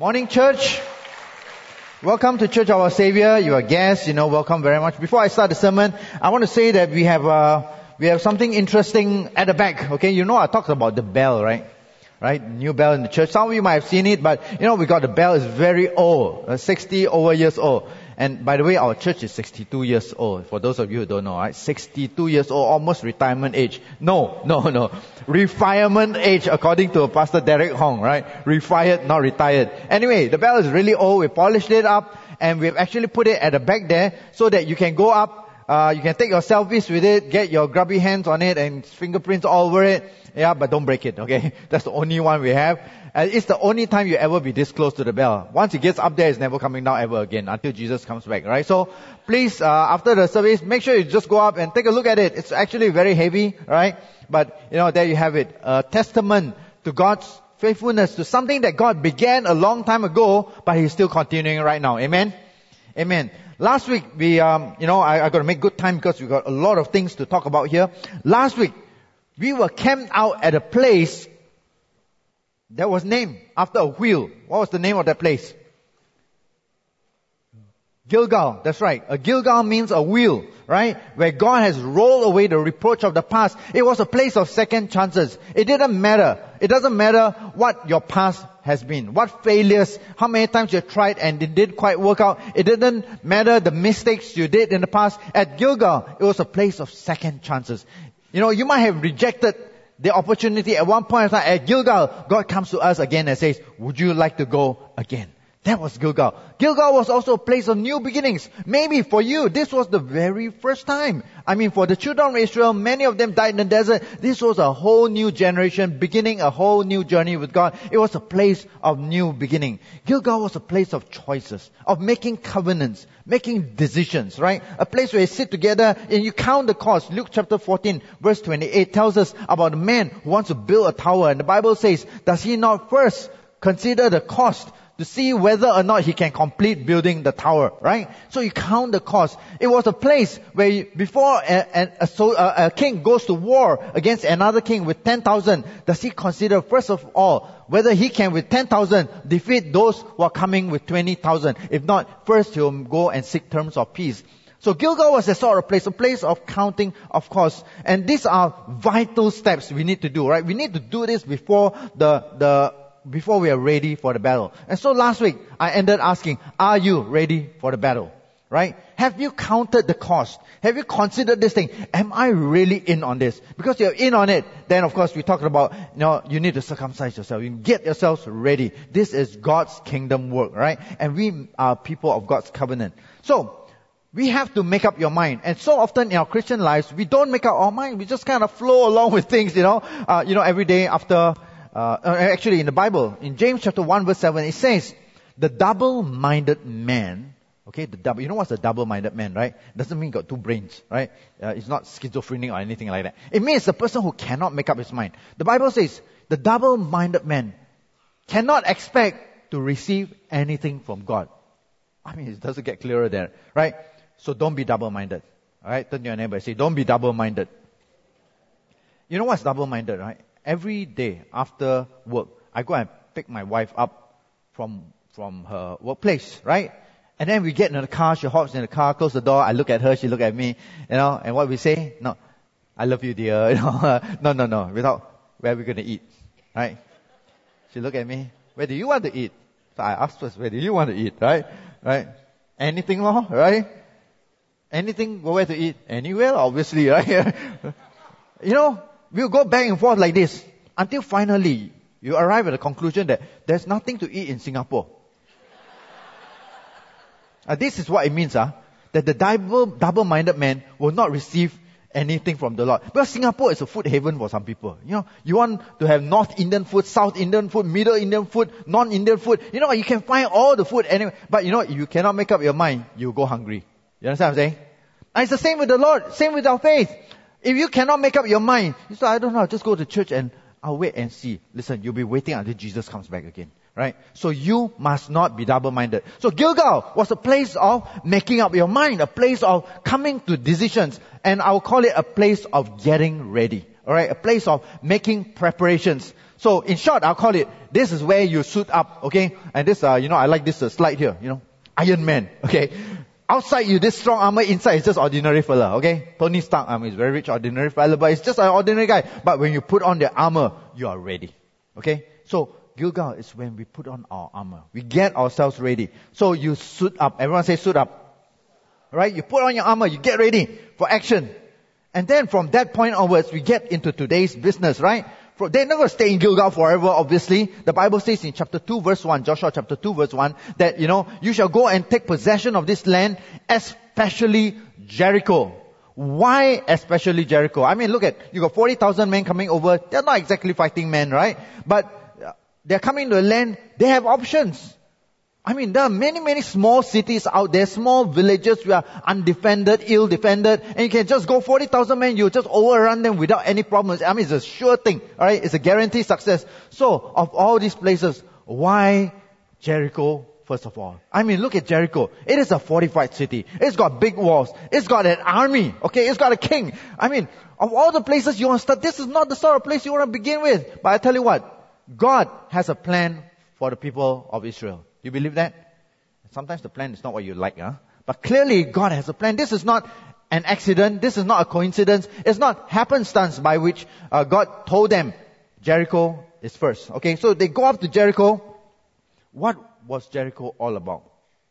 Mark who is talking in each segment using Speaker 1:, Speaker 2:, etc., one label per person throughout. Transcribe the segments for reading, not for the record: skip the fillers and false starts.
Speaker 1: Morning, church. Welcome to Church of Our Savior. You are guests, welcome very much. Before I start the sermon, I want to say that we have something interesting at the back. Okay, I talked about the bell, right? New bell in the church. Some of you might have seen it, but we got the bell is very old, 60 over years old. And by the way, our church is 62 years old. For those of you who don't know, right? 62 years old, almost retirement age. No. Retirement age according to Pastor Derek Hong, right? Refired, not retired. Anyway, the bell is really old. We polished it up and we've actually put it at the back there so that you can go up. You can take your selfies with it, get your grubby hands on it and fingerprints all over it. Yeah, but don't break it, okay? That's the only one we have. And it's the only time you ever be this close to the bell. Once it gets up there, it's never coming down ever again until Jesus comes back, right? So please, after the service, make sure you just go up and take a look at it. It's actually very heavy, right? But, there you have it. A testament to God's faithfulness to something that God began a long time ago, but He's still continuing right now. Amen? Amen. Last week, I got to make good time because we got a lot of things to talk about here. Last week, we were camped out at a place that was named after a wheel. What was the name of that place? Gilgal. That's right. A Gilgal means a wheel, right? Where God has rolled away the reproach of the past. It was a place of second chances. It didn't matter. It doesn't matter what your past has been. What failures, how many times you tried and it didn't quite work out. It didn't matter the mistakes you did in the past. At Gilgal, it was a place of second chances. You might have rejected the opportunity at one point in time. At Gilgal, God comes to us again and says, would you like to go again? That was Gilgal. Gilgal was also a place of new beginnings. Maybe for you, this was the very first time. For the children of Israel, many of them died in the desert. This was a whole new generation beginning a whole new journey with God. It was a place of new beginning. Gilgal was a place of choices, of making covenants, making decisions, right? A place where you sit together and you count the cost. Luke chapter 14, verse 28 tells us about a man who wants to build a tower. And the Bible says, does he not first consider the cost to see whether or not he can complete building the tower, right? So you count the cost. It was a place where before a king goes to war against another king with 10,000, does he consider first of all whether he can with 10,000 defeat those who are coming with 20,000? If not, first he'll go and seek terms of peace. So Gilgal was a sort of place, a place of counting of costs. And these are vital steps we need to do, right? We need to do this before before we are ready for the battle. And so last week, I ended asking, are you ready for the battle? Right? Have you counted the cost? Have you considered this thing? Am I really in on this? Because you're in on it, then of course we talked about, you need to circumcise yourself. You get yourselves ready. This is God's kingdom work, right? And we are people of God's covenant. So, we have to make up your mind. And so often in our Christian lives, we don't make up our mind. We just kind of flow along with things, every day after. Actually, in the Bible, in James chapter 1 verse 7, it says, the double-minded man, okay, what's a double-minded man, right? Doesn't mean got two brains, right? It's not schizophrenic or anything like that. It means the person who cannot make up his mind. The Bible says, the double-minded man cannot expect to receive anything from God. It doesn't get clearer there, right? So don't be double-minded. Alright, turn to your neighbor and say, don't be double-minded. You know what's double-minded, right? Every day after work, I go and pick my wife up from her workplace, right? And then we get in the car, she hops in the car, close the door, I look at her, she look at me, and what we say? No, I love you, dear, no, without, where are we going to eat, right? She look at me, where do you want to eat? So I ask first, where do you want to eat, right? Anything more, right? Anything, where to eat? Anywhere, obviously, right? We'll go back and forth like this until finally you arrive at the conclusion that there's nothing to eat in Singapore. This is what it means, that the double-minded man will not receive anything from the Lord. Because Singapore is a food haven for some people. You want to have North Indian food, South Indian food, Middle Indian food, non-Indian food. You can find all the food anyway. But if you cannot make up your mind, you go hungry. You understand what I'm saying? And it's the same with the Lord, same with our faith. If you cannot make up your mind, you say, I don't know, I'll just go to church and I'll wait and see. Listen, you'll be waiting until Jesus comes back again. Right? So you must not be double-minded. So Gilgal was a place of making up your mind, a place of coming to decisions. And I'll call it a place of getting ready. alright, a place of making preparations. So in short, I'll call it, this is where you suit up, okay? And this, I like this slide here, Iron Man, okay? Outside you, this strong armor, inside is just ordinary fella, okay? Tony Stark, he's very rich, ordinary fella, but he's just an ordinary guy. But when you put on the armor, you are ready, okay? So, Gilgal is when we put on our armor. We get ourselves ready. So you suit up. Everyone say suit up. Right? You put on your armor, you get ready for action. And then from that point onwards, we get into today's business, right? They're not going to stay in Gilgal forever, obviously. The Bible says in chapter 2 verse 1, Joshua chapter 2 verse 1, that, you shall go and take possession of this land, especially Jericho. Why especially Jericho? Look at, you got 40,000 men coming over. They're not exactly fighting men, right? But they're coming to the land, they have options. There are many, many small cities out there, small villages which are undefended, ill-defended, and you can just go 40,000 men, you just overrun them without any problems. It's a sure thing, alright? It's a guaranteed success. So, of all these places, why Jericho first of all? Look at Jericho. It is a fortified city. It's got big walls. It's got an army, okay? It's got a king. Of all the places you want to start, this is not the sort of place you want to begin with. But I tell you what, God has a plan for the people of Israel. Do you believe that? Sometimes the plan is not what you like, but clearly God has a plan. This is not an accident. This is not a coincidence. It's not happenstance by which God told them Jericho is first. Okay, so they go up to Jericho. What was Jericho all about?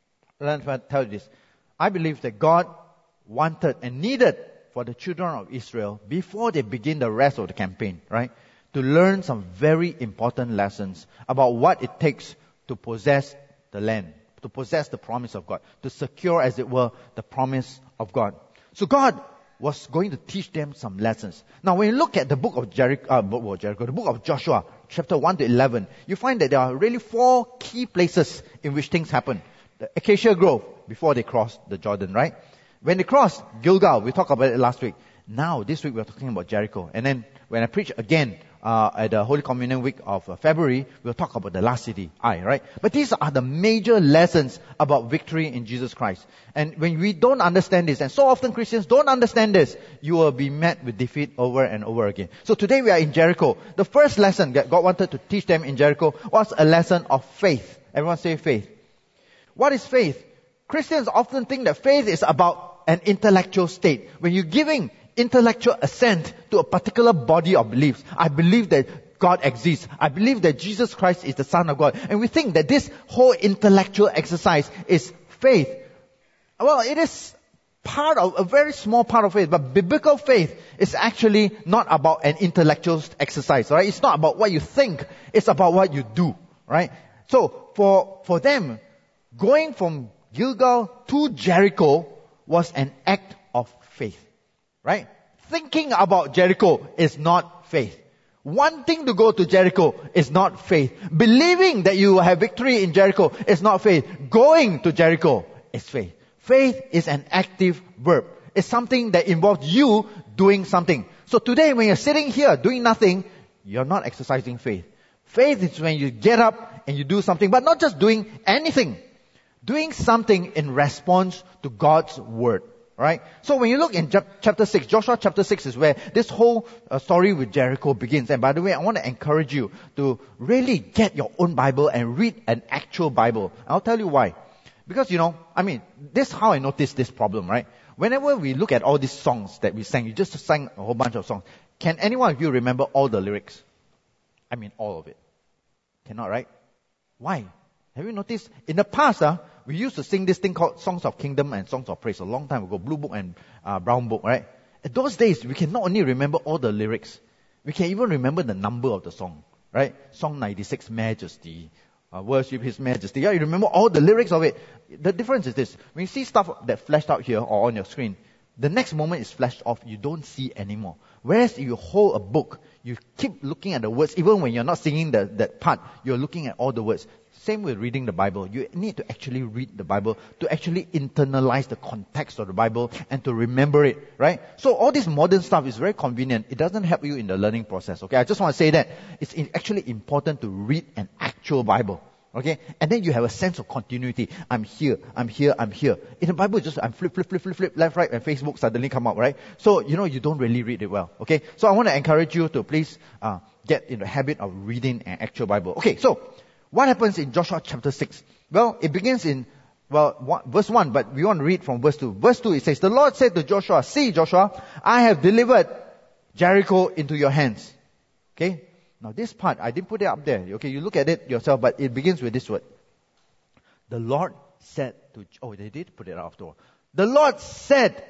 Speaker 1: Let me tell you this. I believe that God wanted and needed for the children of Israel, before they begin the rest of the campaign, right, to learn some very important lessons about what it takes to possess the land, to possess the promise of God, to secure, as it were, the promise of God. So God was going to teach them some lessons. Now, when you look at the book of the book of Joshua, chapter 1 to 11, you find that there are really 4 key places in which things happen. The Acacia Grove, before they crossed the Jordan, right? When they crossed Gilgal, we talked about it last week. Now, this week we're talking about Jericho. And then, when I preach again, at the Holy Communion week of February, we'll talk about the last city, Ai, right? But these are the major lessons about victory in Jesus Christ. And when we don't understand this, and so often Christians don't understand this, you will be met with defeat over and over again. So today we are in Jericho. The first lesson that God wanted to teach them in Jericho was a lesson of faith. Everyone say faith. What is faith? Christians often think that faith is about an intellectual state. When you're giving intellectual assent to a particular body of beliefs. I believe that God exists. I believe that Jesus Christ is the Son of God. And we think that this whole intellectual exercise is faith. Well, it is part of, a very small part of faith. But biblical faith is actually not about an intellectual exercise, right? It's not about what you think. It's about what you do, right? So, for them, going from Gilgal to Jericho was an act of faith. Right? Thinking about Jericho is not faith. Wanting to go to Jericho is not faith. Believing that you will have victory in Jericho is not faith. Going to Jericho is faith. Faith is an active verb. It's something that involves you doing something. So today when you're sitting here doing nothing, you're not exercising faith. Faith is when you get up and you do something, but not just doing anything. Doing something in response to God's word. Right? So when you look in chapter 6, Joshua chapter 6 is where this whole story with Jericho begins. And by the way, I want to encourage you to really get your own Bible and read an actual Bible. I'll tell you why. Because, this is how I noticed this problem, right? Whenever we look at all these songs that we sang, you just sang a whole bunch of songs. Can any one of you remember all the lyrics? All of it. Cannot, right? Why? Have you noticed? In the past, we used to sing this thing called Songs of Kingdom and Songs of Praise a long time ago. Blue Book and Brown Book, right? At those days, we can not only remember all the lyrics, we can even remember the number of the song, right? Song 96, Majesty, Worship His Majesty. Yeah, you remember all the lyrics of it. The difference is this. When you see stuff that flashed out here or on your screen, the next moment is flashed off. You don't see anymore. Whereas if you hold a book, you keep looking at the words. Even when you're not singing that part, you're looking at all the words. Same with reading the Bible. You need to actually read the Bible to actually internalize the context of the Bible and to remember it, right? So all this modern stuff is very convenient. It doesn't help you in the learning process, okay? I just want to say that it's actually important to read an actual Bible, Okay? And then you have a sense of continuity. I'm here, I'm here, I'm here. In the Bible, just I'm flip, left, right, and Facebook suddenly come up, right? So, you don't really read it well. Okay? So I want to encourage you to please get in the habit of reading an actual Bible. Okay, so what happens in Joshua chapter 6? Well, it begins in verse 1, but we want to read from verse 2. Verse 2, it says, the Lord said to Joshua, see, Joshua, I have delivered Jericho into your hands. Okay? Now this part, I didn't put it up there. Okay, you look at it yourself, but it begins with this word. The Lord said to, they did put it up after all. The Lord said,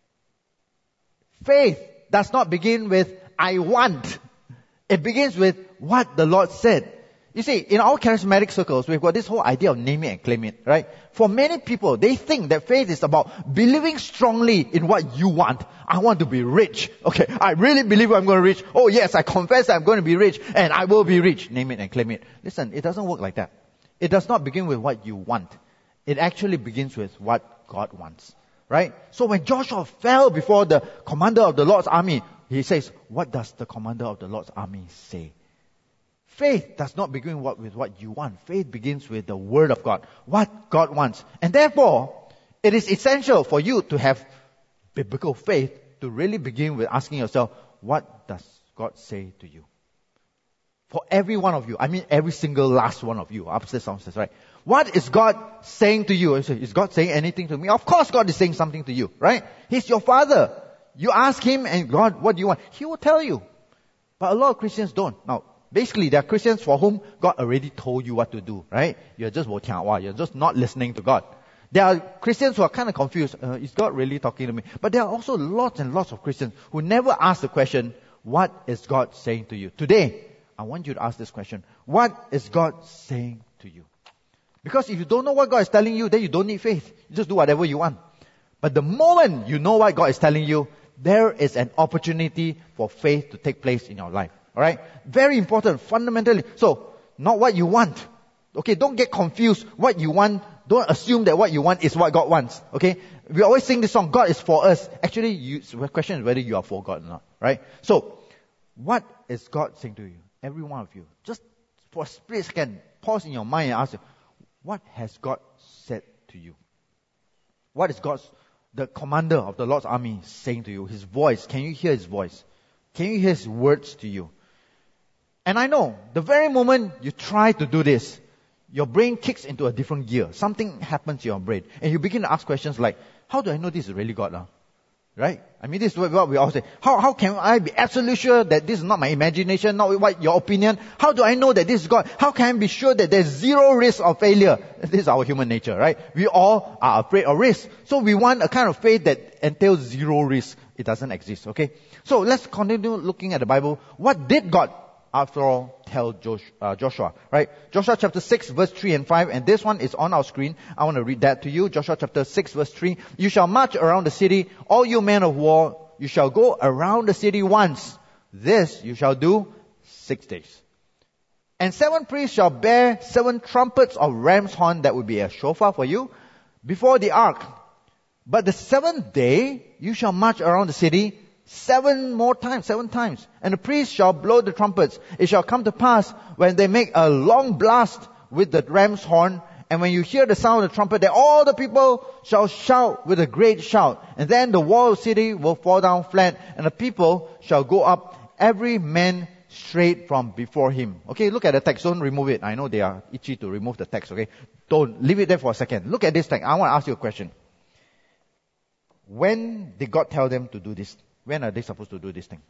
Speaker 1: faith does not begin with, I want. It begins with what the Lord said. You see, in our charismatic circles, we've got this whole idea of name it and claim it, right? For many people, they think that faith is about believing strongly in what you want. I want to be rich. Okay, I really believe I'm going to reach. Oh yes, I confess that I'm going to be rich and I will be rich. Name it and claim it. Listen, it doesn't work like that. It does not begin with what you want. It actually begins with what God wants, right? So when Joshua fell before the commander of the Lord's army, he says, what does the commander of the Lord's army say? Faith does not begin with what you want. Faith begins with the Word of God, what God wants. And therefore, it is essential for you to have biblical faith to really begin with asking yourself, what does God say to you? For every one of you, I mean every single last one of you, upstairs, downstairs, right? What is God saying to you? Is God saying anything to me? Of course God is saying something to you, right? He's your Father. You ask Him, and God, what do you want? He will tell you. But a lot of Christians don't. Now, basically, there are Christians for whom God already told you what to do, right? You're just you're just not listening to God. There are Christians who are kind of confused. Is God really talking to me? But there are also lots and lots of Christians who never ask the question, what is God saying to you? Today, I want you to ask this question. What is God saying to you? Because if you don't know what God is telling you, then you don't need faith. You just do whatever you want. But the moment you know what God is telling you, there is an opportunity for faith to take place in your life. Alright? Very important, fundamentally. So, not what you want. Okay, don't get confused. What you want, don't assume that what you want is what God wants. Okay? We always sing this song, God is for us. Actually, the question is whether you are for God or not. Right? So, what is God saying to you? Every one of you. Just for a split second, pause in your mind and ask, what has God said to you? What is the commander of the Lord's army saying to you? His voice. Can you hear His voice? Can you hear His words to you? And I know, the very moment you try to do this, your brain kicks into a different gear. Something happens to your brain. And you begin to ask questions like, how do I know this is really God? Right? I mean, this is what we all say. How can I be absolutely sure that this is not my imagination, not what your opinion? How do I know that this is God? How can I be sure that there's zero risk of failure? This is our human nature, right? We all are afraid of risk. So we want a kind of faith that entails zero risk. It doesn't exist, okay? So let's continue looking at the Bible. What did God, after all, tell Joshua, right? Joshua chapter 6 verse 3 and 5, and this one is on our screen. I want to read that to you. Joshua chapter 6 verse 3. You shall march around the city, all you men of war, you shall go around the city once. This you shall do 6 days. And 7 priests shall bear 7 trumpets of ram's horn, that would be a shofar for you, before the ark. But the 7th day, you shall march around the city 7 times. And the priests shall blow the trumpets. It shall come to pass when they make a long blast with the ram's horn, and when you hear the sound of the trumpet, that all the people shall shout with a great shout. And then the wall of the city will fall down flat, and the people shall go up, every man straight from before him. Okay, look at the text. Don't remove it. I know they are itchy to remove the text, okay? Don't. Leave it there for a second. Look at this text. I want to ask you a question. When did God tell them to do this? When are they supposed to do this thing?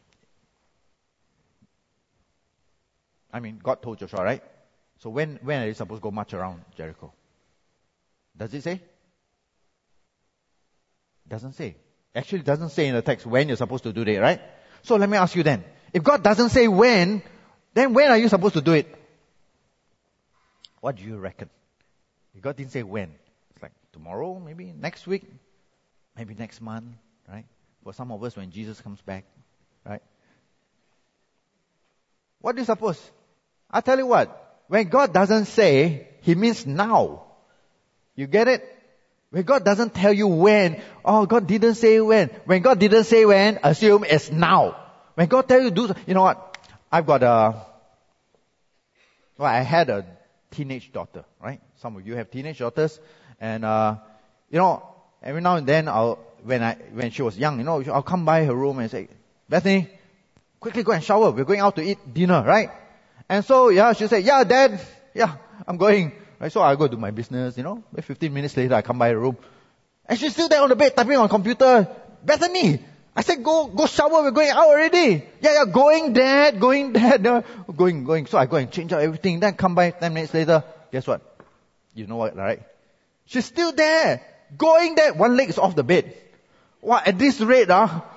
Speaker 1: I mean, God told Joshua, right? So when are they supposed to go march around Jericho? Does it say? Doesn't say. Actually, it doesn't say in the text when you're supposed to do it, right? So let me ask you then. If God doesn't say when, then when are you supposed to do it? What do you reckon? If God didn't say when, it's like tomorrow, maybe next week, maybe next month, right? For some of us, when Jesus comes back, right? What do you suppose? I'll tell you what. When God doesn't say, He means now. You get it? When God doesn't tell you when, oh, God didn't say when. When God didn't say when, assume it's now. When God tells you do, you know what? I had a teenage daughter, right? Some of you have teenage daughters, and every now and then when she was young, I'll come by her room and say, Bethany, quickly go and shower. We're going out to eat dinner, right? And so, she'll say, yeah, Dad, I'm going. Right? So I go do my business, 15 minutes later, I come by her room. And she's still there on the bed, typing on computer. Bethany, I said, go shower, we're going out already. Yeah, going, Dad. No, going. So I go and change out everything. Then come by 10 minutes later. Guess what? You know what, right? She's still there. Going there. One leg is off the bed. Wow, at this rate,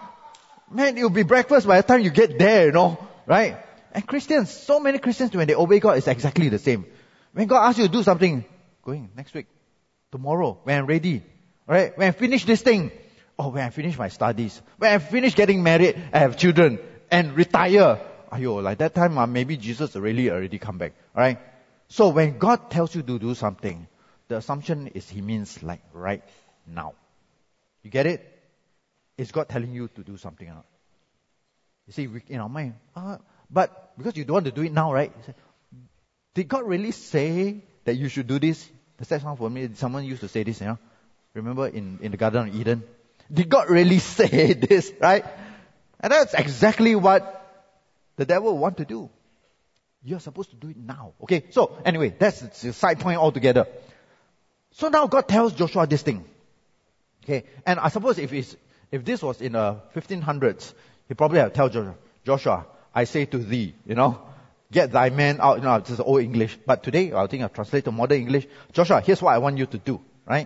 Speaker 1: man, it'll be breakfast by the time you get there, right? And Christians, so many Christians, when they obey God, it's exactly the same. When God asks you to do something, going next week, tomorrow, when I'm ready, right? When I finish this thing, when I finish my studies, when I finish getting married, I have children, and retire, like that time, maybe Jesus already come back, right? So when God tells you to do something, the assumption is He means like right now. You get it? Is God telling you to do something or not? You see, in our mind, but because you don't want to do it now, right? You say, did God really say that you should do this? Does that sound familiar? Someone used to say this, Remember in the Garden of Eden? Did God really say this, right? And that's exactly what the devil want to do. You're supposed to do it now. Okay, so anyway, that's the side point altogether. So now God tells Joshua this thing. Okay, and I suppose if this was in the 1500s, he probably have tell Joshua, I say to thee, get thy men out. This is old English. But today, I think I'll translate to modern English. Joshua, here's what I want you to do, right?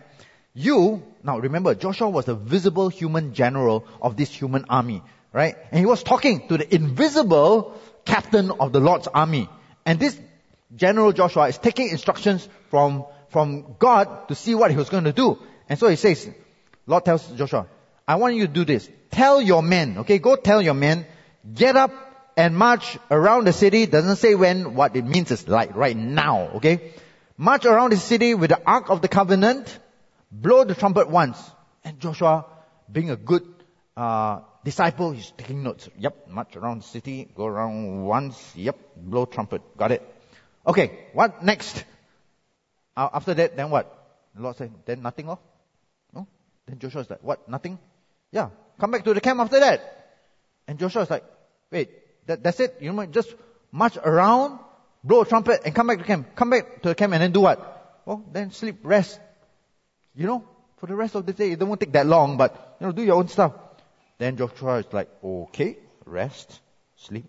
Speaker 1: Now remember, Joshua was the visible human general of this human army, right? And he was talking to the invisible captain of the Lord's army. And this general Joshua is taking instructions from God to see what he was going to do. And so he says, Lord tells Joshua, I want you to do this. Tell your men, okay, go tell your men, get up and march around the city. Doesn't say when, what it means is like right now, okay? March around the city with the Ark of the Covenant, blow the trumpet once. And Joshua, being a good disciple, he's taking notes. Yep, march around the city, go around once, yep, blow trumpet. Got it. Okay, what next? After that, then what? The Lord said, then nothing, No? Then Joshua's like, what, nothing? Yeah, come back to the camp after that. And Joshua's like, wait, that's it? Just march around, blow a trumpet, and come back to the camp. Come back to the camp and then do what? Then sleep, rest. For the rest of the day, it won't take that long, but, do your own stuff. Then Joshua is like, okay, rest, sleep.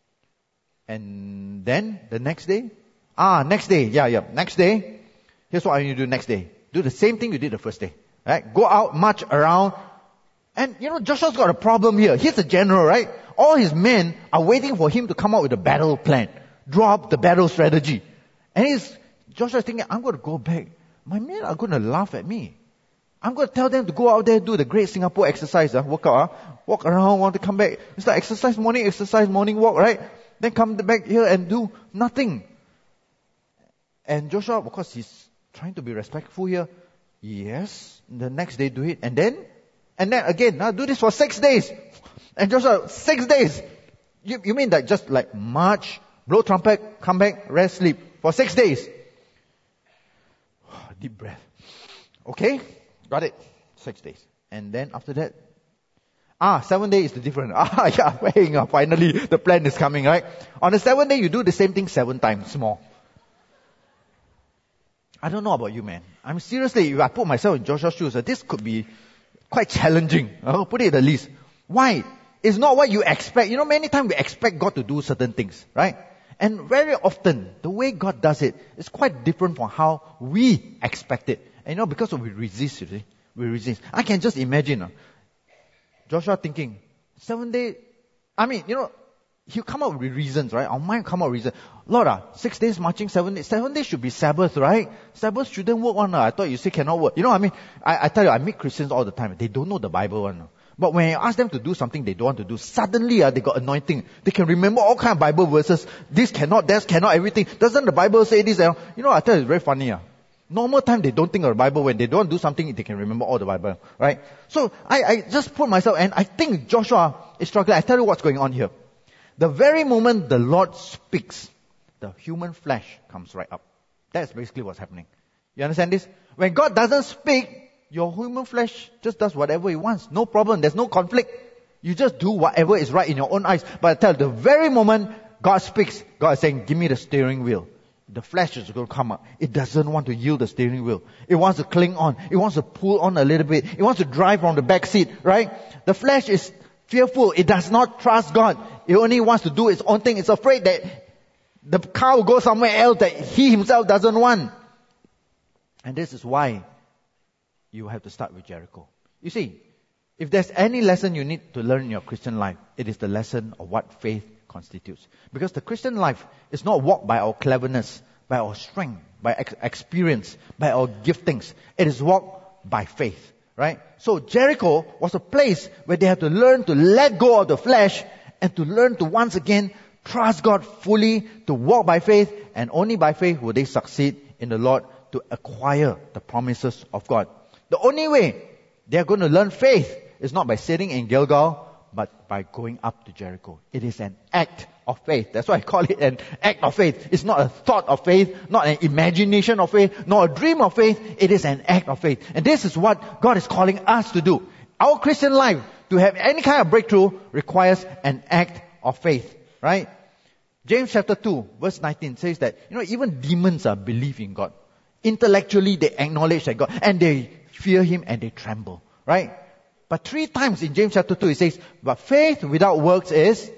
Speaker 1: And then, the next day? Next day, next day. Here's what I need to do next day. Do the same thing you did the first day. Right? Go out, march around. And, Joshua's got a problem here. He's a general, right? All his men are waiting for him to come out with a battle plan. Draw up the battle strategy. And Joshua's thinking, I'm going to go back. My men are going to laugh at me. I'm going to tell them to go out there, do the great Singapore exercise, walk around, want to come back. It's like exercise, morning walk, right? Then come back here and do nothing. And Joshua, of course, he's trying to be respectful here. Yes, the next day do it. And then again, now do this for 6 days. And Joshua, 6 days. You mean that just like march, blow trumpet, come back, rest, sleep for 6 days? Deep breath. Okay, got it. 6 days. And then after that, 7 days is the difference. Finally the plan is coming, right? On the 7th day, you do the same thing 7 times more. I don't know about you, man. Seriously, if I put myself in Joshua's shoes, this could be quite challenging. I'll put it at least. Why? It's not what you expect. Many times we expect God to do certain things, right? And very often, the way God does it is quite different from how we expect it. And because we resist, you see, we resist. I can just imagine Joshua thinking, 7 days, he'll come up with reasons, right? Our mind come up with reasons. Lord, 6 days marching, 7 days. 7 days should be Sabbath, right? Sabbath shouldn't work one. I thought you say cannot work. I tell you, I meet Christians all the time. They don't know the Bible one. But when I ask them to do something they don't want to do, suddenly they got anointing. They can remember all kind of Bible verses. This cannot, that cannot, everything. Doesn't the Bible say this? I tell you, it's very funny. Normal time they don't think of the Bible. When they don't do something, they can remember all the Bible, right? So I just put myself, and I think Joshua is struggling. I tell you what's going on here. The very moment the Lord speaks, the human flesh comes right up. That's basically what's happening. You understand this? When God doesn't speak, your human flesh just does whatever it wants. No problem. There's no conflict. You just do whatever is right in your own eyes. But I tell you, the very moment God speaks, God is saying, give me the steering wheel. The flesh is going to come up. It doesn't want to yield the steering wheel. It wants to cling on. It wants to pull on a little bit. It wants to drive from the back seat, right? The flesh is fearful. It does not trust God. It only wants to do its own thing. It's afraid that the car will go somewhere else that he himself doesn't want. And this is why you have to start with Jericho. You see, if there's any lesson you need to learn in your Christian life, it is the lesson of what faith constitutes. Because the Christian life is not walked by our cleverness, by our strength, by experience, by our giftings. It is walked by faith, right? So Jericho was a place where they had to learn to let go of the flesh and to learn to once again trust God fully, to walk by faith, and only by faith will they succeed in the Lord to acquire the promises of God. The only way they are going to learn faith is not by sitting in Gilgal, but by going up to Jericho. It is an act of faith. That's why I call it an act of faith. It's not a thought of faith, not an imagination of faith, not a dream of faith. It is an act of faith. And this is what God is calling us to do. Our Christian life, to have any kind of breakthrough, requires an act of faith. Right? James chapter 2, verse 19 says that, even demons believe in God. Intellectually, they acknowledge that God, and they fear Him and they tremble. Right? But 3 times in James chapter 2 it says, but faith without works is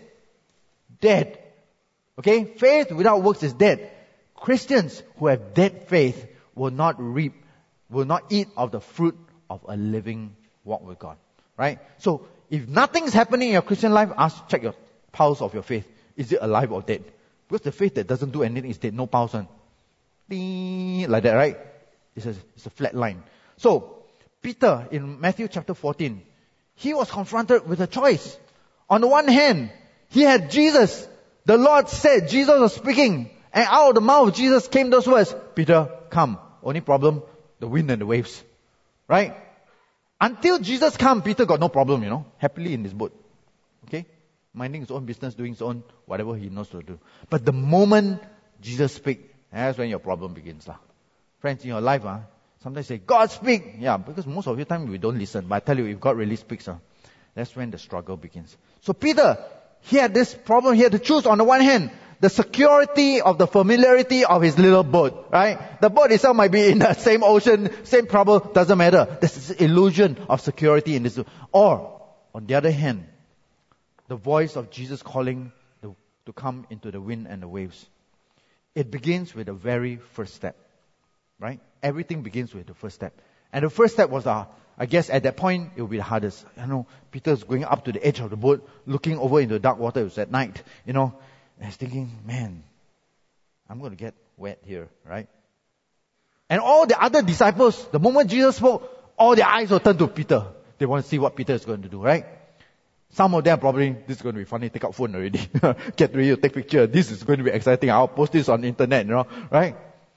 Speaker 1: dead. Okay? Faith without works is dead. Christians who have dead faith will not eat of the fruit of a living walk with God. Right? So, if nothing's happening in your Christian life, check your pulse of your faith. Is it alive or dead? Because the faith that doesn't do anything is dead. No pulse on. Ding, like that, right? It's a flat line. So, Peter, in Matthew chapter 14, he was confronted with a choice. On the one hand, he had Jesus. The Lord said, Jesus was speaking, and out of the mouth of Jesus came those words, Peter, come. Only problem, the wind and the waves. Right? Until Jesus came, Peter got no problem, happily in his boat. Okay? Minding his own business, doing his own, whatever he knows to do. But the moment Jesus speaks, that's when your problem begins. Friends, in your life, sometimes say, God speak. Yeah, because most of the time we don't listen. But I tell you, if God really speaks, that's when the struggle begins. So Peter, he had this problem. He had to choose on the one hand, the security of the familiarity of his little boat, right? The boat itself might be in the same ocean, same trouble, doesn't matter. There's this illusion of security in this. Or, on the other hand, the voice of Jesus calling to come into the wind and the waves. It begins with the very first step. Right? Everything begins with the first step. And the first step was, I guess at that point, it would be the hardest. Peter's going up to the edge of the boat, looking over into the dark water. It was at night, and he's thinking, man, I'm going to get wet here, right? And all the other disciples, the moment Jesus spoke, all their eyes will turn to Peter. They want to see what Peter is going to do, right? Some of them probably, this is going to be funny, take out phone already. Get ready to take picture. This is going to be exciting. I'll post this on the internet, right?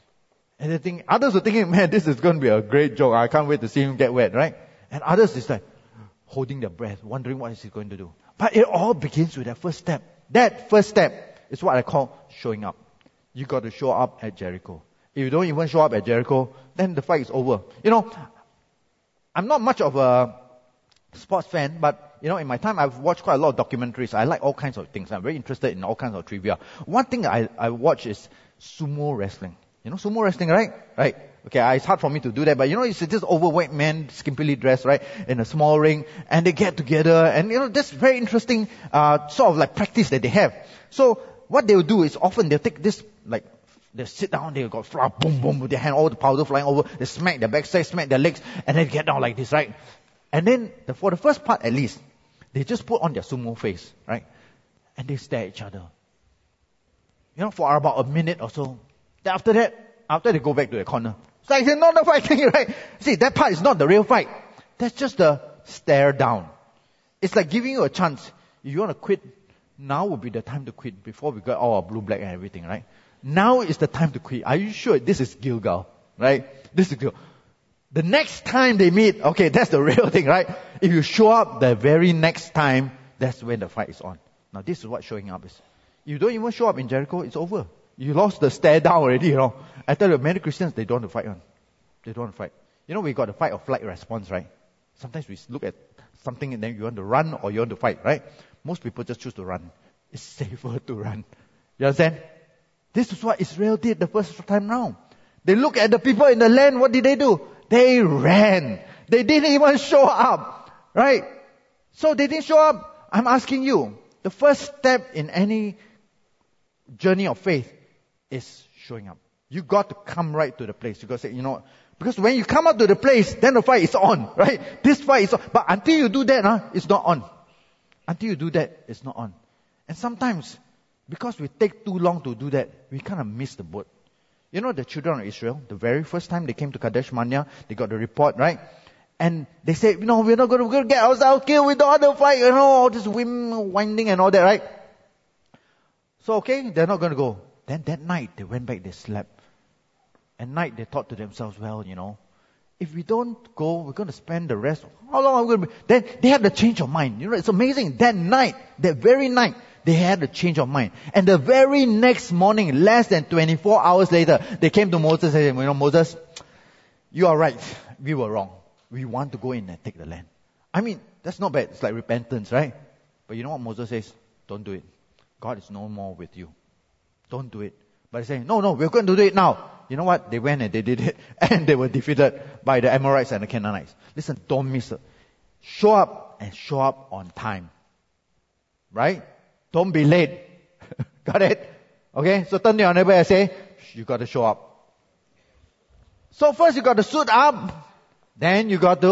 Speaker 1: And others are thinking, man, this is going to be a great joke. I can't wait to see him get wet, right? And others is like holding their breath, wondering what is he going to do. But it all begins with that first step. That first step is what I call showing up. You got to show up at Jericho. If you don't even show up at Jericho, then the fight is over. I'm not much of a sports fan, but in my time I've watched quite a lot of documentaries. I like all kinds of things. I'm very interested in all kinds of trivia. One thing I watch is sumo wrestling. Sumo wrestling, right? Right. Okay, it's hard for me to do that, but it's just overweight men, skimpily dressed, right, in a small ring, and they get together, and this very interesting, sort of like practice that they have. So, what they'll do is often they'll take this, they sit down, they'll go fly, boom, boom, with their hand, all the powder flying over, they smack their backside, smack their legs, and then get down like this, right? And then, for the first part at least, they just put on their sumo face, right? And they stare at each other. For about a minute or so. Then after they go back to the corner. It's like, not the fighting, right? See, that part is not the real fight. That's just the stare down. It's like giving you a chance. If you want to quit, now would be the time to quit before we got all our blue, black and everything, right? Now is the time to quit. Are you sure this is Gilgal, right? This is Gilgal. The next time they meet, okay, that's the real thing, right? If you show up the very next time, that's when the fight is on. Now this is what showing up is. You don't even show up in Jericho, it's over. You lost the stare down already, I tell you, many Christians, they don't want to fight. They don't want to fight. We got the fight or flight response, right? Sometimes we look at something and then you want to run or you want to fight, right? Most people just choose to run. It's safer to run. You understand? This is what Israel did the first time round. They looked at the people in the land. What did they do? They ran. They didn't even show up. Right? So they didn't show up. I'm asking you, the first step in any journey of faith is showing up. You got to come right to the place. You got to say, because when you come up to the place, then the fight is on. Right? This fight is on. But until you do that, it's not on. Until you do that, it's not on. And sometimes, because we take too long to do that, we kind of miss the boat. The children of Israel, the very first time they came to Kadesh Barnea, they got the report, right? And they said, we're going to get ourselves killed, we don't want to fight, all this wind winding and all that, right? So, okay, they're not going to go. Then that night, they went back, they slept. At night, they thought to themselves, well, if we don't go, we're going to spend the rest. How long are we going to be? Then they had the change of mind. It's amazing. That night, that very night, they had a change of mind. And the very next morning, less than 24 hours later, they came to Moses and said, Moses, you are right. We were wrong. We want to go in and take the land. That's not bad. It's like repentance, right? But you know what Moses says? Don't do it. God is no more with you. Don't do it. But they say, no, we're going to do it now. You know what? They went and they did it. And they were defeated by the Amorites and the Canaanites. Listen, don't miss it. Show up and show up on time. Right? Don't be late. Got it? Okay? So turn to your neighbor and say, you got to show up. So first you got to suit up. Then you got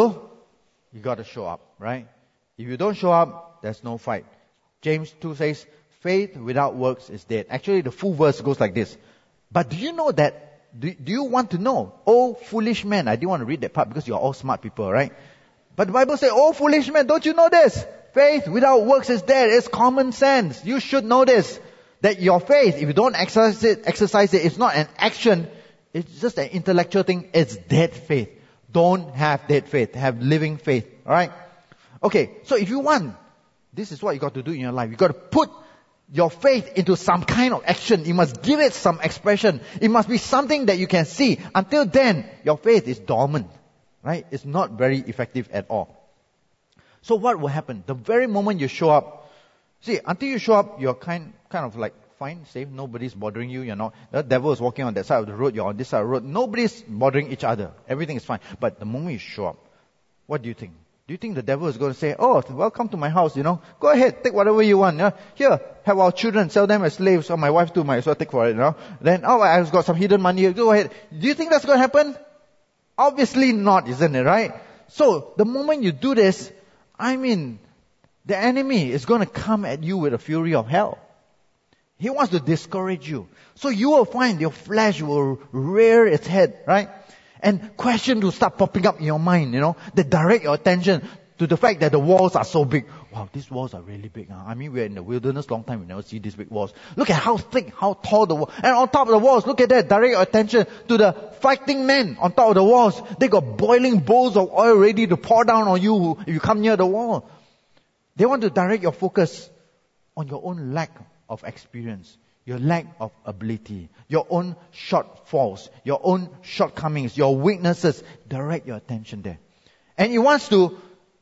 Speaker 1: to show up. Right? If you don't show up, there's no fight. James 2 says, faith without works is dead. Actually, the full verse goes like this. But do you know that? Do you want to know? Oh, foolish man. I didn't want to read that part because you're all smart people, right? But the Bible says, oh, foolish man, don't you know this? Faith without works is dead. It's common sense. You should know this. That your faith, if you don't exercise it, it's not an action. It's just an intellectual thing. It's dead faith. Don't have dead faith. Have living faith. Alright? Okay, so if you want, this is what you got to do in your life. You got to put your faith into some kind of action. You must give it some expression. It must be something that you can see. Until then, your faith is dormant. Right? It's not very effective at all. So what will happen? The very moment you show up, see, until you show up, you're kind of like fine, safe. Nobody's bothering you. The devil is walking on that side of the road. You're on this side of the road. Nobody's bothering each other. Everything is fine. But the moment you show up, what do you think? Do you think the devil is going to say, oh, welcome to my house, Go ahead, take whatever you want. Here, have our children, sell them as slaves. Or my wife too might as well take for it, Then, I've got some hidden money. Go ahead. Do you think that's going to happen? Obviously not, isn't it, right? So, the moment you do this, the enemy is going to come at you with a fury of hell. He wants to discourage you. So you will find your flesh will rear its head, right? And questions will start popping up in your mind, that direct your attention to the fact that the walls are so big. Wow, these walls are really big. We're in the wilderness long time, we never see these big walls. Look at how thick, how tall the wall. And on top of the walls, look at that, direct your attention to the fighting men on top of the walls. They got boiling bowls of oil ready to pour down on you if you come near the wall. They want to direct your focus on your own lack of experience, your lack of ability, your own shortfalls, your own shortcomings, your weaknesses. Direct your attention there. And he wants to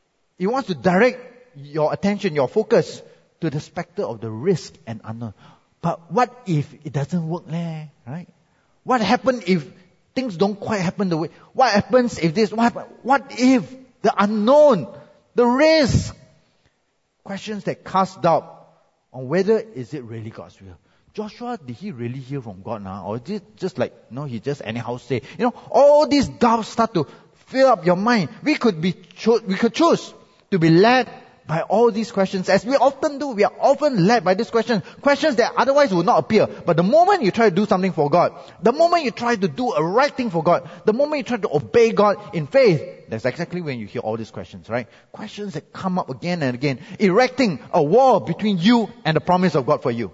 Speaker 1: direct your attention, your focus to the specter of the risk and unknown. But what if it doesn't work there, right? What happens if things don't quite happen the way? What happens if this? What if the unknown, the risk? Questions that cast doubt on whether is it really God's will. Joshua, did he really hear from God now? Or is it just like, he just anyhow say? All these doubts start to fill up your mind. We could choose to be led by all these questions, as we often do. We are often led by these questions that otherwise would not appear. But the moment you try to do something for God, the moment you try to do a right thing for God, the moment you try to obey God in faith, that's exactly when you hear all these questions, right? Questions that come up again and again, erecting a wall between you and the promise of God for you.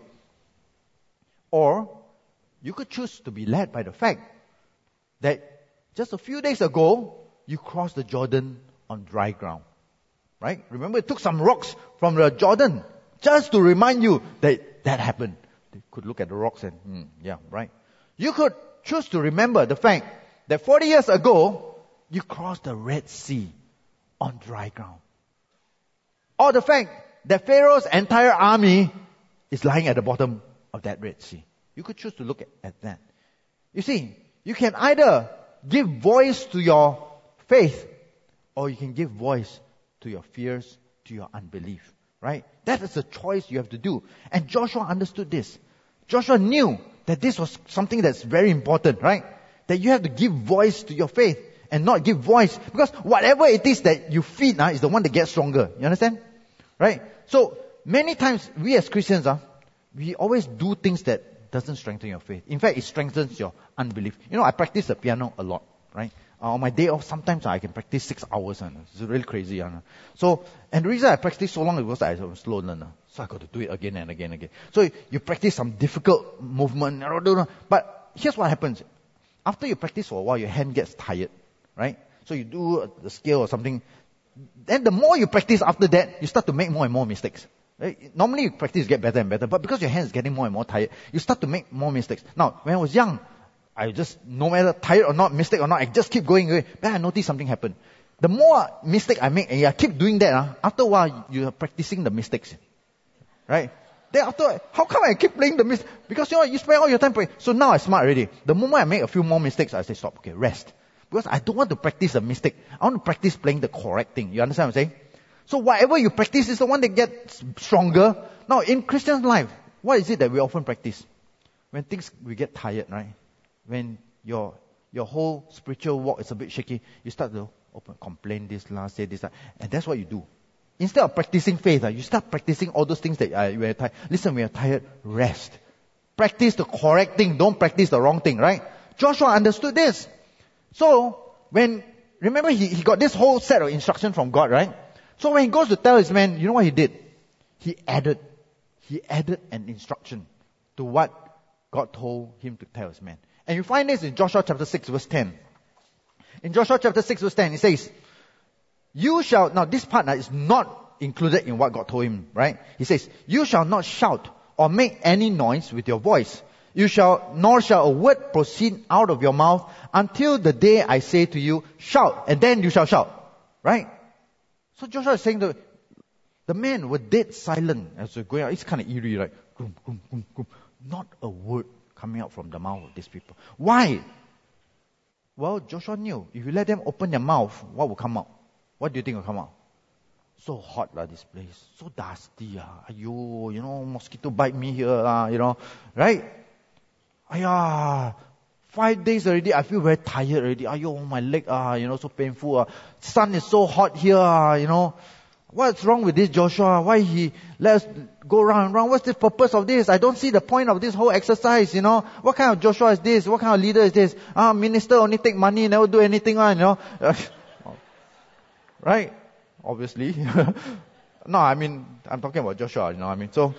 Speaker 1: Or, you could choose to be led by the fact that just a few days ago, you crossed the Jordan on dry ground. Right? Remember, it took some rocks from the Jordan just to remind you that happened. could look at the rocks and, yeah, right. You could choose to remember the fact that 40 years ago, you crossed the Red Sea on dry ground. Or the fact that Pharaoh's entire army is lying at the bottom of that Red Sea. You could choose to look at that. You see, you can either give voice to your faith, or you can give voice to your fears, to your unbelief. Right? That is a choice you have to do. And Joshua understood this. Joshua knew that this was something that's very important, right? That you have to give voice to your faith and not give voice. Because whatever it is that you feed is the one that gets stronger. You understand? Right? So, many times, we as Christians, we always do things that doesn't strengthen your faith. In fact, it strengthens your unbelief. I practice the piano a lot, right? On my day off, sometimes I can practice 6 hours. It's really crazy. So, and the reason I practice so long is because I'm a slow learner. So I got to do it again and again and again. So you practice some difficult movement. But here's what happens. After you practice for a while, your hand gets tired, right? So you do the scale or something. Then the more you practice after that, you start to make more and more mistakes. Right? Normally you practice get better and better, but because your hand is getting more and more tired, you start to make more mistakes. Now, when I was young, I just, no matter tired or not, mistake or not, I just keep going. Then I noticed something happen. The more mistake I make, and I keep doing that, after a while, you are practicing the mistakes. Right? Then after, how come I keep playing the mistakes? Because you spend all your time playing. So now I'm smart already. The moment I make a few more mistakes, I say, stop, okay, rest. Because I don't want to practice a mistake. I want to practice playing the correct thing. You understand what I'm saying? So whatever you practice is the one that gets stronger. Now, in Christian life, what is it that we often practice? When we get tired, right? When your whole spiritual walk is a bit shaky, you start to complain this, say this, and that's what you do. Instead of practicing faith, you start practicing all those things that you are tired. Listen, when you're tired, rest. Practice the correct thing, don't practice the wrong thing, right? Joshua understood this. So, remember he got this whole set of instructions from God, right? So when he goes to tell his men, you know what he did? He added an instruction to what God told him to tell his men. And you find this in Joshua chapter 6 verse 10. In Joshua chapter 6 verse 10, it says, now this part is not included in what God told him, right? He says, you shall not shout or make any noise with your voice. Nor shall a word proceed out of your mouth until the day I say to you, shout, and then you shall shout. Right? So Joshua is saying that the men were dead silent as they're going out. It's kind of eerie, right? Boom, boom, boom, boom. Not a word coming out from the mouth of these people. Why? Well, Joshua knew, if you let them open their mouth, what will come out? What do you think will come out? So hot, this place. So dusty. Ayyo, mosquito bite me here, right? Ayah, 5 days already, I feel very tired already. Ayyo, my leg, so painful. Sun is so hot here, What's wrong with this Joshua? Why he let us go round and round? What's the purpose of this? I don't see the point of this whole exercise, What kind of Joshua is this? What kind of leader is this? Minister only take money, never do anything, Right? Obviously. No, I'm talking about Joshua, so.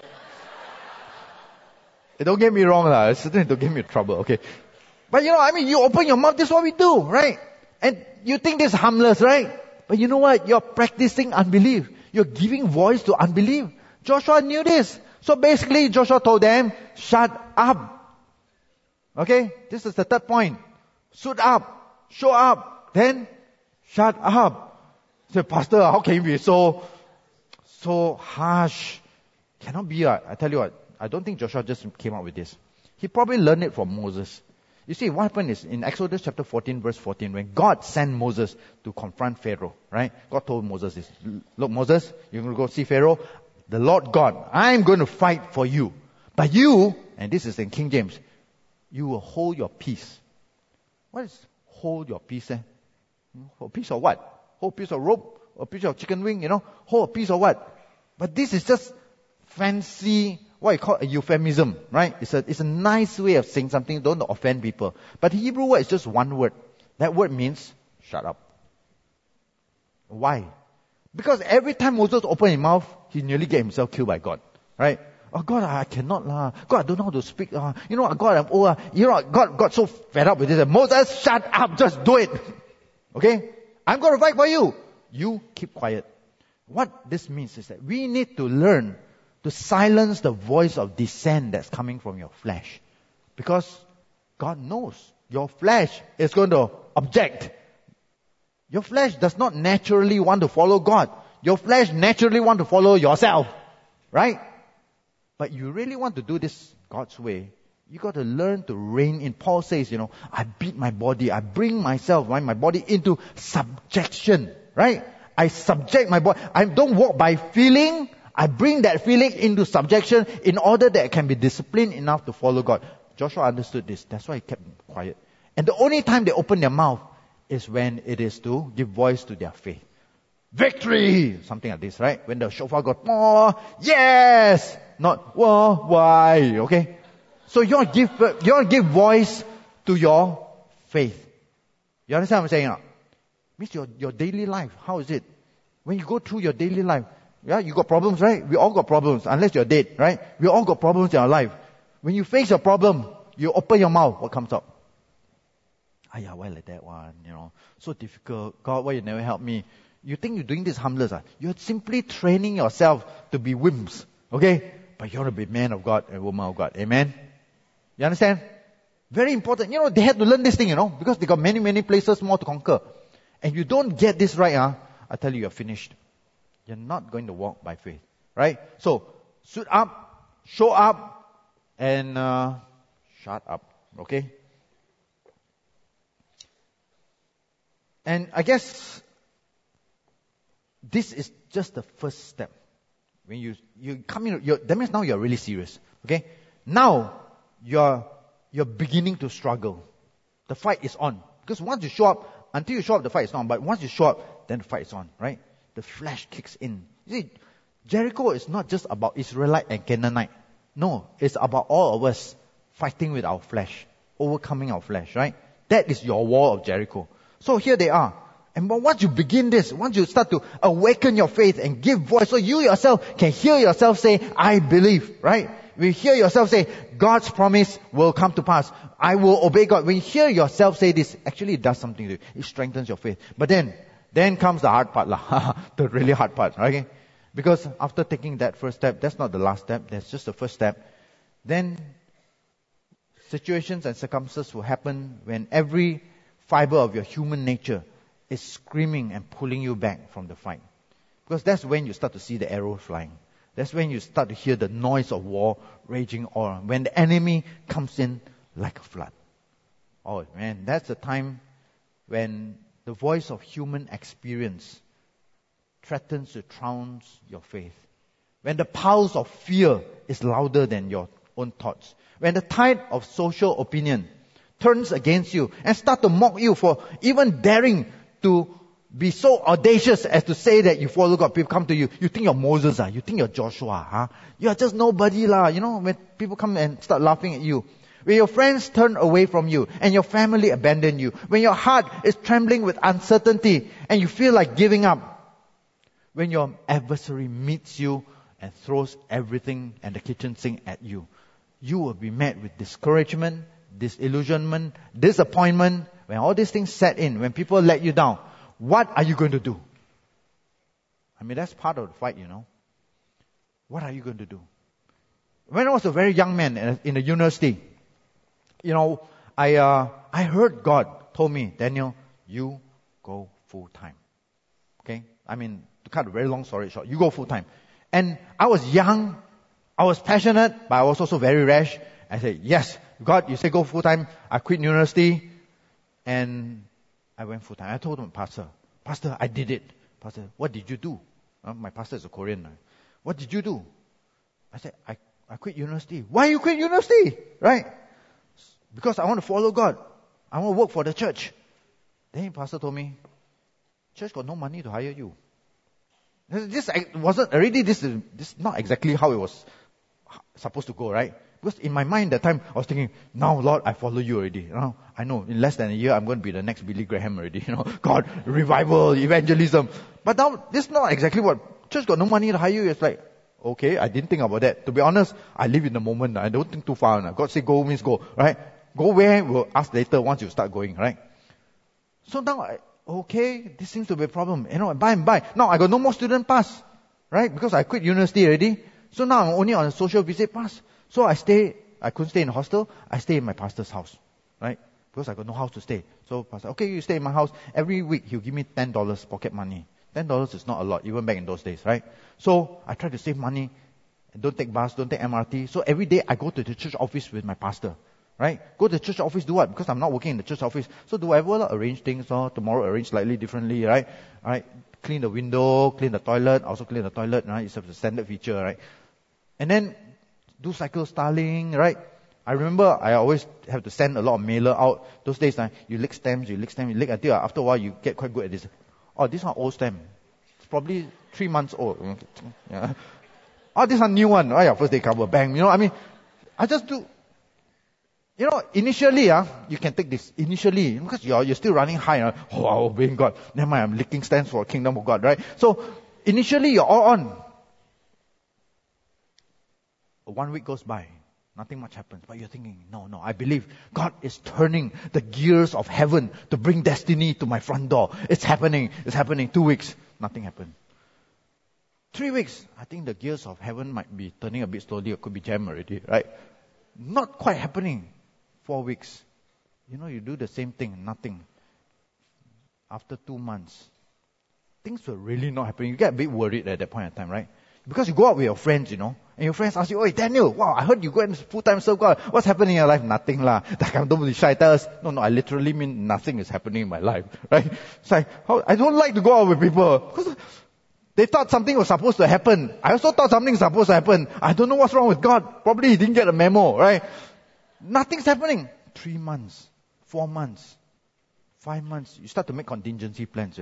Speaker 1: Don't get me wrong, certainly don't get me in trouble, okay? But you open your mouth, this is what we do, right? And you think this is harmless, right? But you know what? You're practicing unbelief. You're giving voice to unbelief. Joshua knew this. So basically, Joshua told them, shut up. Okay? This is the third point. Suit up. Show up. Then, shut up. Say, Pastor, how can you be so harsh? Cannot be. I tell you what, I don't think Joshua just came up with this. He probably learned it from Moses. You see, what happened is in Exodus chapter 14 verse 14, when God sent Moses to confront Pharaoh, right? God told Moses this, look Moses, you're going to go see Pharaoh. The Lord God, I'm going to fight for you. But you, and this is in King James, you will hold your peace. What is hold your peace? Hold a piece of what? Hold a piece of rope? A piece of chicken wing, Hold a piece of what? But this is just fancy, what you call a euphemism, right? It's a nice way of saying something, don't offend people. But the Hebrew word is just one word. That word means, shut up. Why? Because every time Moses opened his mouth, he nearly get himself killed by God, right? Oh God, I cannot lah. God, I don't know how to speak. God, I'm old. God got so fed up with this. Moses, shut up, just do it. Okay? I'm going to fight for you. You keep quiet. What this means is that we need to learn to silence the voice of dissent that's coming from your flesh. Because God knows your flesh is going to object. Your flesh does not naturally want to follow God. Your flesh naturally want to follow yourself. Right? But you really want to do this God's way, you got to learn to rein in. Paul says, I beat my body. I bring myself, right, my body into subjection. Right? I subject my body. I don't walk by feeling. I bring that feeling into subjection in order that I can be disciplined enough to follow God. Joshua understood this. That's why he kept quiet. And the only time they open their mouth is when it is to give voice to their faith. Victory! Something like this, right? When the shofar goes, oh, yes! Not, well, why? Okay? So you want to give voice to your faith. You understand what I'm saying? Means your daily life. How is it? When you go through your daily life, yeah, you got problems, right? We all got problems, unless you're dead, right? We all got problems in our life. When you face a problem, you open your mouth, what comes up? Why like that one? So difficult. God, why you never help me? You think you're doing this harmless? You're simply training yourself to be wimps, okay? But you want to be man of God and woman of God. Amen? You understand? Very important. They had to learn this thing, because they got many, many places more to conquer. And you don't get this right, I tell you, you're finished. You're not going to walk by faith. Right? So, suit up, show up, and shut up. Okay? And I guess this is just the first step. When you come in, that means now you're really serious. Okay? Now, you're beginning to struggle. The fight is on. Because once you show up, until you show up, the fight is not on. But once you show up, then the fight is on, right? The flesh kicks in. You see, Jericho is not just about Israelite and Canaanite. No, it's about all of us fighting with our flesh, overcoming our flesh, right? That is your wall of Jericho. So here they are. And once you begin this, once you start to awaken your faith and give voice, so you yourself can hear yourself say, I believe, right? We hear yourself say, God's promise will come to pass. I will obey God. When you hear yourself say this, actually it does something to you. It strengthens your faith. But then comes the hard part, the really hard part, okay? Because after taking that first step, that's not the last step, that's just the first step. Then situations and circumstances will happen when every fiber of your human nature is screaming and pulling you back from the fight. Because that's when you start to see the arrows flying. That's when you start to hear the noise of war raging on. When the enemy comes in like a flood. Oh man, that's the time when the voice of human experience threatens to trounce your faith. When the pulse of fear is louder than your own thoughts. When the tide of social opinion turns against you and start to mock you for even daring to be so audacious as to say that you follow God. People come to you, you think you're Moses, you think you're Joshua, you're just nobody, when people come and start laughing at you. When your friends turn away from you and your family abandon you. When your heart is trembling with uncertainty and you feel like giving up. When your adversary meets you and throws everything and the kitchen sink at you. You will be met with discouragement, disillusionment, disappointment. When all these things set in, when people let you down, what are you going to do? That's part of the fight, What are you going to do? When I was a very young man in the university, I heard God told me, Daniel, you go full time. Okay? To cut a very long story short, you go full time. And I was young, I was passionate, but I was also very rash. I said, yes, God, you say go full time. I quit university and I went full time. I told him, Pastor, I did it. Pastor, what did you do? My pastor is a Korean. What did you do? I said, I quit university. Why you quit university? Right? Because I want to follow God. I want to work for the church. Then the pastor told me, church got no money to hire you. This wasn't already, this is not exactly how it was supposed to go, right? Because in my mind that time, I was thinking, now Lord, I follow you already. I know in less than a year, I'm going to be the next Billy Graham already. God, revival, evangelism. But now, this is not exactly what, church got no money to hire you. It's like, okay, I didn't think about that. To be honest, I live in the moment. I don't think too far. God say go means go, right? Go where, we'll ask later once you start going, right? So now, okay, this seems to be a problem. By and by. Now I got no more student pass, right? Because I quit university already. So now I'm only on a social visit pass. So I couldn't stay in the hostel. I stay in my pastor's house, right? Because I got no house to stay. So pastor, okay, you stay in my house. Every week he'll give me $10 pocket money. $10 is not a lot, even back in those days, right? So I try to save money. Don't take bus, don't take MRT. So every day I go to the church office with my pastor, right? Go to the church office, do what? Because I'm not working in the church office. So do whatever, arrange things, tomorrow arrange slightly differently, right? Alright, clean the window, clean the toilet, also clean the toilet, right? It's a standard feature, right? And then do cycle styling, right? I remember I always have to send a lot of mailer out. Those days, you lick stamps until after a while you get quite good at this. Oh, this one old stamp. It's probably 3 months old. Yeah. Oh, this one new one. Oh yeah, first day cover, bang. I just do. Initially, you can take this. Initially, because you're still running high. Oh, I'm obeying God. Never mind, I'm licking stamps for the kingdom of God, right? So, initially, you're all on. 1 week goes by. Nothing much happens. But you're thinking, no, I believe God is turning the gears of heaven to bring destiny to my front door. It's happening. 2 weeks. Nothing happened. 3 weeks. I think the gears of heaven might be turning a bit slowly. It could be jammed already, right? Not quite happening. 4 weeks. You do the same thing. Nothing. After 2 months, things were really not happening. You get a bit worried at that point in time, right? Because you go out with your friends, and your friends ask you, "Oi, Daniel, wow, I heard you go and full-time serve God. What's happening in your life?" Nothing lah. Don't be shy. Tell us. No, I literally mean nothing is happening in my life, right? It's like, I don't like to go out with people. Because they thought something was supposed to happen. I also thought something was supposed to happen. I don't know what's wrong with God. Probably he didn't get a memo, right? Nothing's happening. 3 months, 4 months, 5 months. You start to make contingency plans,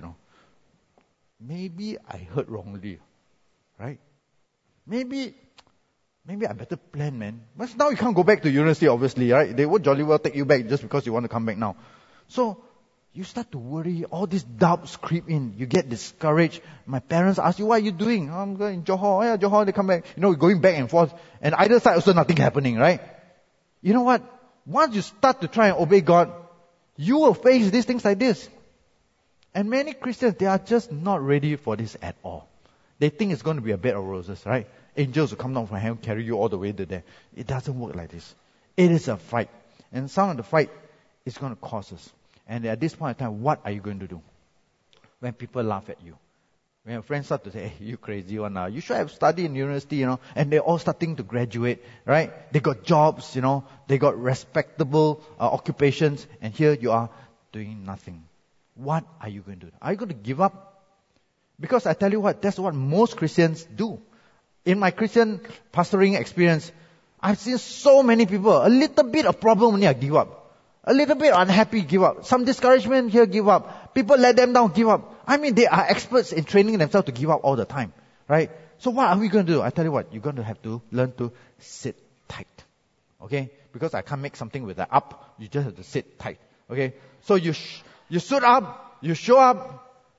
Speaker 1: Maybe I heard wrongly, right? Maybe I better plan, man. But now you can't go back to university, obviously, right? They would jolly well take you back just because you want to come back now. So, you start to worry, all these doubts creep in. You get discouraged. My parents ask you, "What are you doing?" "I'm going in Johor." "Oh yeah, Johor," they come back. Going back and forth. And either side also nothing happening, right? You know what? Once you start to try and obey God, you will face these things like this. And many Christians, they are just not ready for this at all. They think it's going to be a bed of roses, right? Angels will come down from heaven, carry you all the way to there. It doesn't work like this. It is a fight. And some of the fight is going to cost us. And at this point in time, what are you going to do? When people laugh at you. When your friends start to say, "Hey, you crazy one now. You should have studied in university, And they're all starting to graduate, right? They got jobs, They got respectable occupations. And here you are doing nothing. What are you going to do? Are you going to give up? Because I tell you what, that's what most Christians do. In my Christian pastoring experience, I've seen so many people, a little bit of problem only, I give up. A little bit unhappy, give up. Some discouragement here, give up. People let them down, give up. I mean, they are experts in training themselves to give up all the time, right? So what are we going to do? I tell you what, you're going to have to learn to sit tight. Okay? Because I can't make something with the up, you just have to sit tight. Okay? So you suit up, you show up,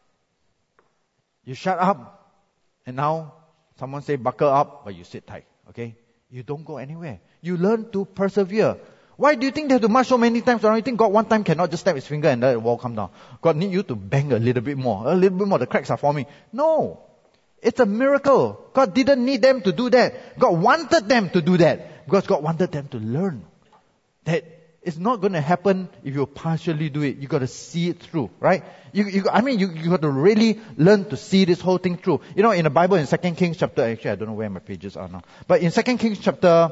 Speaker 1: you shut up, and now someone say buckle up, but you sit tight. Okay? You don't go anywhere. You learn to persevere. Why do you think they have to march so many times around? You think God one time cannot just snap his finger and let the wall come down? God need you to bang a little bit more. The cracks are forming. No. It's a miracle. God didn't need them to do that. God wanted them to do that. Because God wanted them to learn that it's not going to happen if you partially do it. You got to see it through, right? You got to really learn to see this whole thing through. In the Bible, in 2 Kings chapter, actually I don't know where my pages are now, but in 2 Kings chapter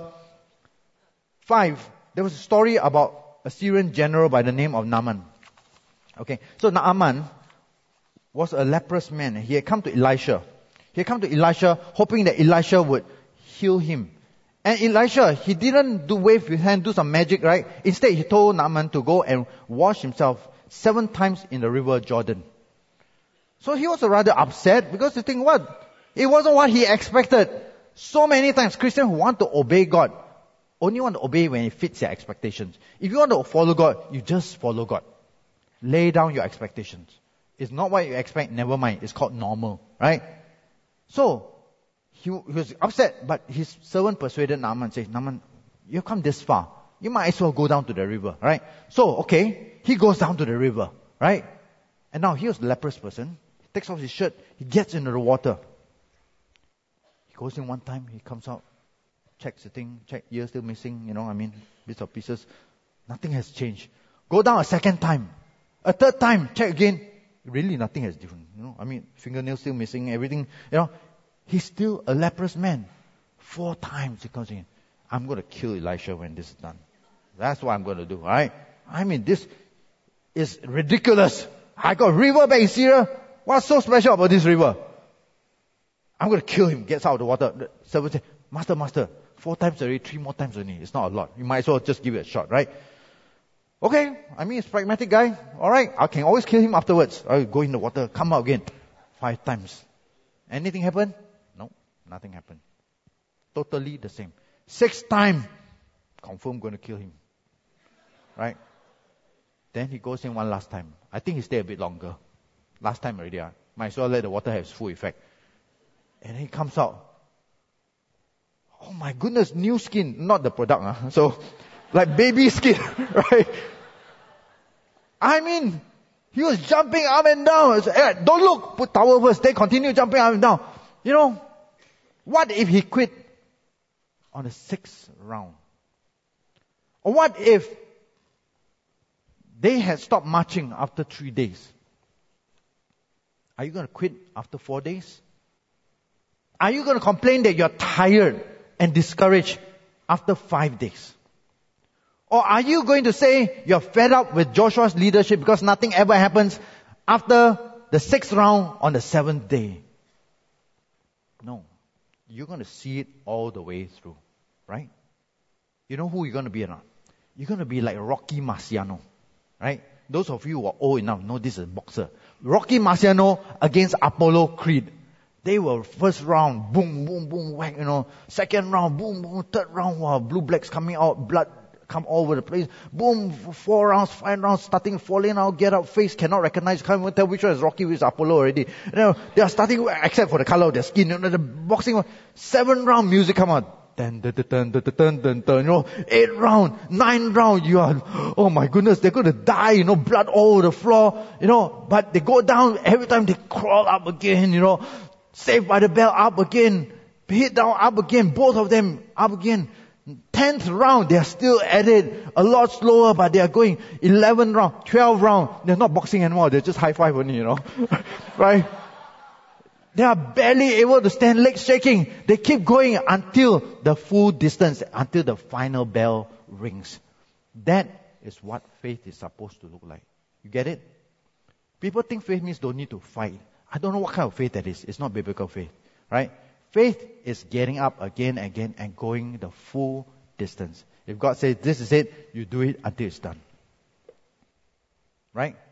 Speaker 1: 5, there was a story about a Syrian general by the name of Naaman. Okay, so Naaman was a leprous man. He had come to Elisha. Hoping that Elisha would heal him. And Elisha, he didn't wave his hand, do some magic, right? Instead, he told Naaman to go and wash himself 7 times in the river Jordan. So he was rather upset because he think, what? It wasn't what he expected. So many times, Christians who want to obey God only want to obey when it fits their expectations. If you want to follow God, you just follow God. Lay down your expectations. It's not what you expect, never mind. It's called normal, right? So, he was upset, but his servant persuaded Naaman, says, "Naaman, you've come this far. You might as well go down to the river," right? So, okay, he goes down to the river, right? And now he was a leprous person. He takes off his shirt, he gets into the water. He goes in one time, he comes out, checks the thing, check ear still missing, bits of pieces. Nothing has changed. Go down a second time. A third time, check again. Really nothing has different. Fingernails still missing, everything. He's still a leprous man. 4 times he comes in. I'm going to kill Elisha when this is done. That's what I'm going to do, right? This is ridiculous. I got a river back in Syria. What's so special about this river? I'm going to kill him. Gets out of the water. The servant says, Master, 4 times already, 3 more times only. It's not a lot. You might as well just give it a shot, right? Okay, he's a pragmatic guy. Alright, I can always kill him afterwards. I'll go in the water, come out again. 5 times. Anything happen? No, nothing happened. Totally the same. 6th time, confirm going to kill him. Right? Then he goes in one last time. I think he stayed a bit longer. Last time already. Might as well let the water have its full effect. And then he comes out. Oh my goodness, new skin. Not the product. So, like baby skin. Right? He was jumping up and down. Hey, don't look. Put towel first. They continue jumping up and down. What if he quit on the 6th round? Or what if they had stopped marching after 3 days? Are you going to quit after 4 days? Are you going to complain that you're tired and discouraged after 5 days? Or are you going to say you're fed up with Joshua's leadership because nothing ever happens after the 6th round on the 7th day? No. You're going to see it all the way through. Right? You know who you're going to be or not? You're going to be like Rocky Marciano. Right? Those of you who are old enough know this is a boxer. Rocky Marciano against Apollo Creed. They were first round, boom, boom, boom, whack, Second round, boom, boom. Third round, wow, blue blacks coming out, blood come all over the place. Boom, 4 rounds, 5 rounds, starting falling out, get up, face cannot recognize, can't even tell which one is Rocky, which is Apollo already. They are starting, except for the color of their skin, the boxing, 7 round music come out. 8 round, 9 round, you are, oh my goodness, they're going to die, blood all over the floor, but they go down, every time they crawl up again, Saved by the Bell up again, hit down up again, both of them up again. 10th round, they are still at it, a lot slower, but they are going 11 round, 12 round, they're not boxing anymore, they're just high five only, right? They are barely able to stand, legs shaking. They keep going until the full distance, until the final bell rings. That is what faith is supposed to look like. You get it? People think faith means don't need to fight. I don't know what kind of faith that is. It's not biblical faith, right? Faith is getting up again and again and going the full distance. If God says this is it, you do it until it's done. Right?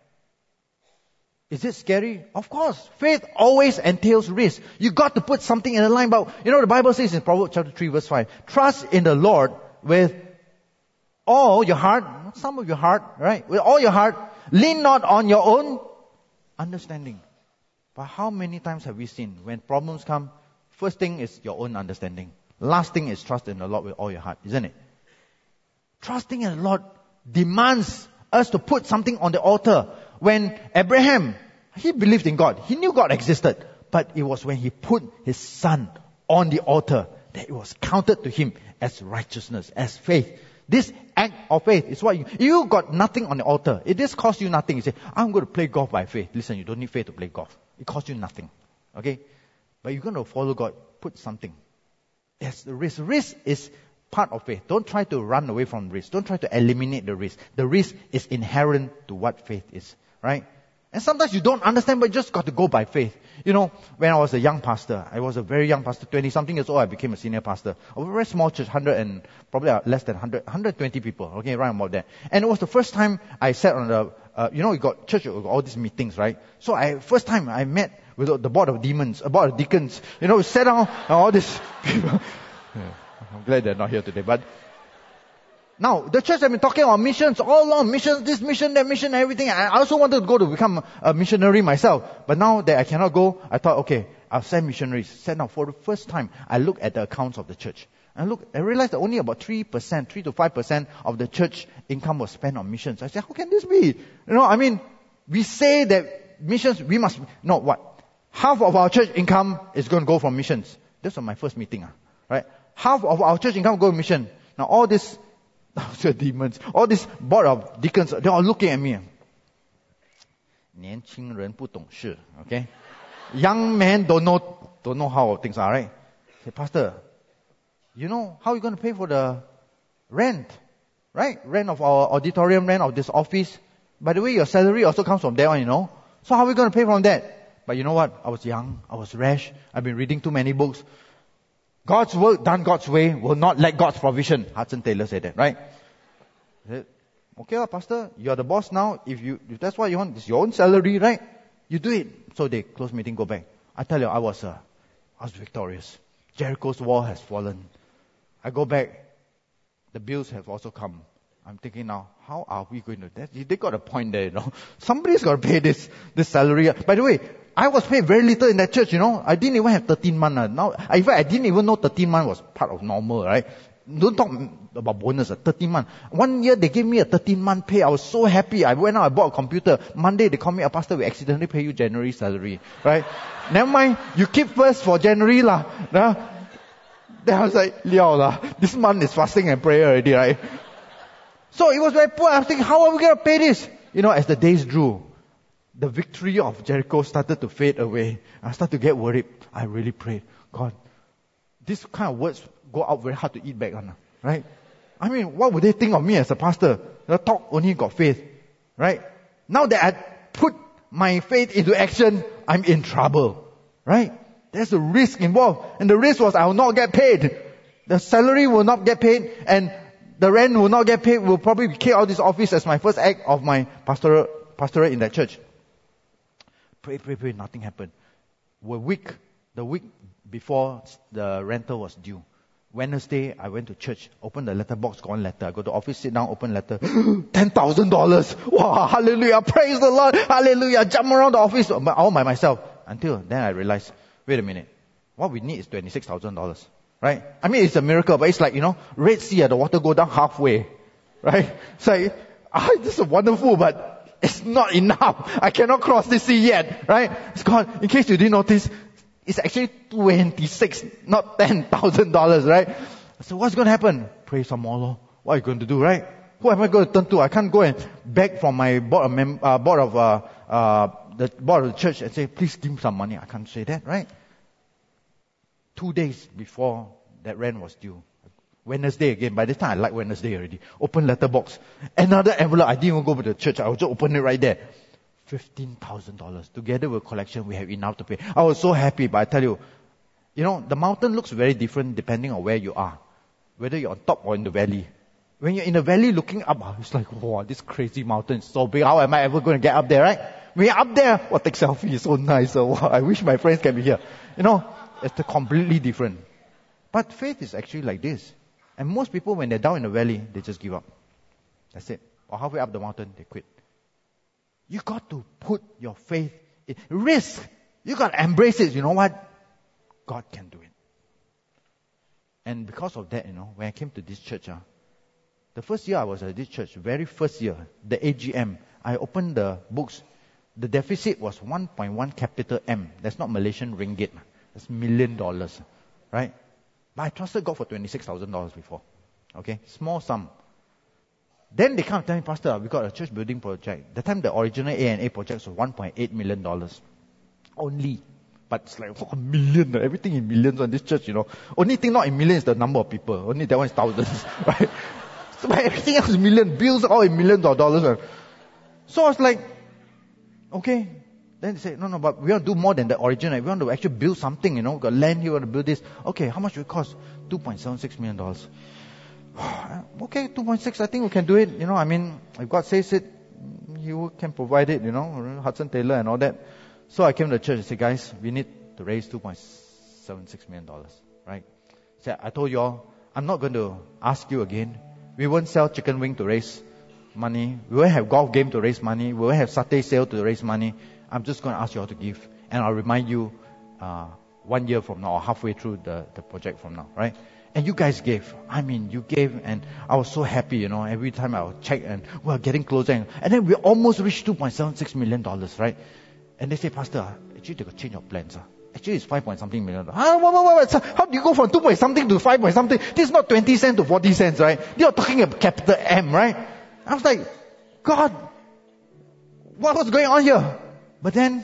Speaker 1: Is it scary? Of course. Faith always entails risk. You got to put something in the line. But the Bible says in Proverbs chapter 3 verse 5, trust in the Lord with all your heart, not some of your heart, right? With all your heart, lean not on your own understanding. But how many times have we seen when problems come, first thing is your own understanding. Last thing is trust in the Lord with all your heart, isn't it? Trusting in the Lord demands us to put something on the altar. When Abraham, he believed in God. He knew God existed. But it was when he put his son on the altar that it was counted to him as righteousness, as faith. This act of faith is what you got nothing on the altar. It just costs you nothing. You say, I'm going to play golf by faith. Listen, you don't need faith to play golf. It costs you nothing. Okay? But you're going to follow God. Put something. Yes, the risk. Risk is part of faith. Don't try to run away from risk. Don't try to eliminate the risk. The risk is inherent to what faith is. Right? And sometimes you don't understand, but you just got to go by faith. When I was a young pastor, I was a very young pastor, 20-something years old, I became a senior pastor of a very small church, 100 and probably less than 120 people, okay, right about that. And it was the first time I sat on the, you got church, you got all these meetings, right? So first time I met with the board of deacons, we sat down, and all these people. Yeah, I'm glad they're not here today, but now, the church has been talking about missions all along, missions, this mission, that mission, everything. I also wanted to go to become a missionary myself. But now that I cannot go, I thought, okay, I'll send missionaries. Send out for the first time. I looked at the accounts of the church. I realized that only about 3% to 5% of the church income was spent on missions. I said, how can this be? We say that missions, half of our church income is going to go from missions. This was my first meeting, right? Half of our church income go to mission. Now all these demons, all this board of deacons, they're all looking at me. 年轻人不懂事, okay? Young men don't know how things are, right? Say, Pastor, you know how you're going to pay for the rent, right? Rent of our auditorium, rent of this office. By the way, your salary also comes from there on, you know. So how are we going to pay from that? But you know what? I was young. I was rash. I've been reading too many books. God's work done God's way will not lack God's provision. Hudson Taylor said that, right? I said, okay, Pastor, you're the boss now. If that's what you want, it's your own salary, right? You do it. So they close meeting, go back. I tell you, I was victorious. Jericho's wall has fallen. I go back. The bills have also come. I'm thinking now, how are we going to that? They got a point there, you know. Somebody's got to pay this salary. By the way, I was paid very little in that church, you know. I didn't even have 13 months. Now, in fact, I didn't even know 13 months was part of normal, right? Don't talk about bonus, 13 months. 1 year they gave me a 13-month pay. I was so happy. I went out, I bought a computer. Monday they called me, Pastor, we accidentally pay you January salary, right? Never mind, you keep first for January lah. Then I was like, liao lah. This month is fasting and prayer already, right? So it was very poor. I was thinking, how are we going to pay this? You know, as the days drew, the victory of Jericho started to fade away. I started to get worried. I really prayed, God, this kind of words go out very hard to eat back on, right? I mean, what would they think of me as a pastor? The talk only got faith, right? Now that I put my faith into action, I'm in trouble, right? There's a risk involved. And the risk was I will not get paid. The salary will not get paid, and the rent will not get paid. We'll probably kick out this office as my first act of my pastorate in that church. Pray, nothing happened. The week before the rental was due, Wednesday, I went to church, opened the letterbox, got one letter. I go to office, sit down, open letter. $10,000. Wow, hallelujah, praise the Lord, hallelujah. Jump around the office all by myself. Until then I realized, wait a minute, what we need is $26,000, right? I mean, it's a miracle, but it's like, you know, Red Sea, the water go down halfway, right? It's like, this is wonderful, but it's not enough. I cannot cross the sea yet, right? It's God, in case you didn't notice, it's actually $26, not $10,000, right? So what's going to happen? Pray some more, Lord. What are you going to do, right? Who am I going to turn to? I can't go and beg from my board of the church and say, please give me some money. I can't say that, right? 2 days before that rent was due, Wednesday again. By this time, I like Wednesday already. Open letterbox. Another envelope. I didn't even go to the church. I will just open it right there. $15,000. Together with collection, we have enough to pay. I was so happy, but I tell you, you know, the mountain looks very different depending on where you are. Whether you're on top or in the valley. When you're in the valley looking up, it's like, wow, this crazy mountain is so big. How am I ever going to get up there, right? When you're up there, take selfie, it's so nice. So, wow, I wish my friends can be here. You know, it's completely different. But faith is actually like this. And most people, when they're down in the valley, they just give up. That's it. Or halfway up the mountain, they quit. You got to put your faith in risk. You got to embrace it. You know what? God can do it. And because of that, you know, when I came to this church, the first year I was at this church, very first year, the AGM, I opened the books. The deficit was 1.1 capital M. That's not Malaysian ringgit. That's $1 million, right? But I trusted God for $26,000 before. Okay? Small sum. Then they come and tell me, Pastor, we got a church building project. The time the original A&A project was $1.8 million. Only. But it's like, $1 million. Everything in millions on this church, you know. Only thing not in millions is the number of people. Only that one is thousands, right? So, but everything else is million. Bills all in millions of dollars. So I was like, okay. Then they said, no, but we want to do more than the original. We want to actually build something, you know. We've got land here, we want to build this. Okay, how much will it cost? $2.76 million. Okay, 2.6, I think we can do it. You know, I mean, if God says it, He can provide it, you know, Hudson Taylor and all that. So I came to the church and said, guys, we need to raise $2.76 million, right? So I told you all, I'm not going to ask you again. We won't sell chicken wing to raise money. We won't have golf game to raise money. We won't have satay sale to raise money. I'm just going to ask you all to give. And I'll remind you 1 year from now or halfway through the project from now, right? And you guys gave. I mean, you gave, and I was so happy, you know. Every time I would check, and we're getting closer. And then we almost reached $2.76 million, right? And they say, Pastor, actually they got change of plans. Actually, it's 5 point something million. What? How do you go from 2 point something to 5 point something? This is not 20 cents to 40 cents, right? You're talking about capital M, right? I was like, God, what was going on here? But then,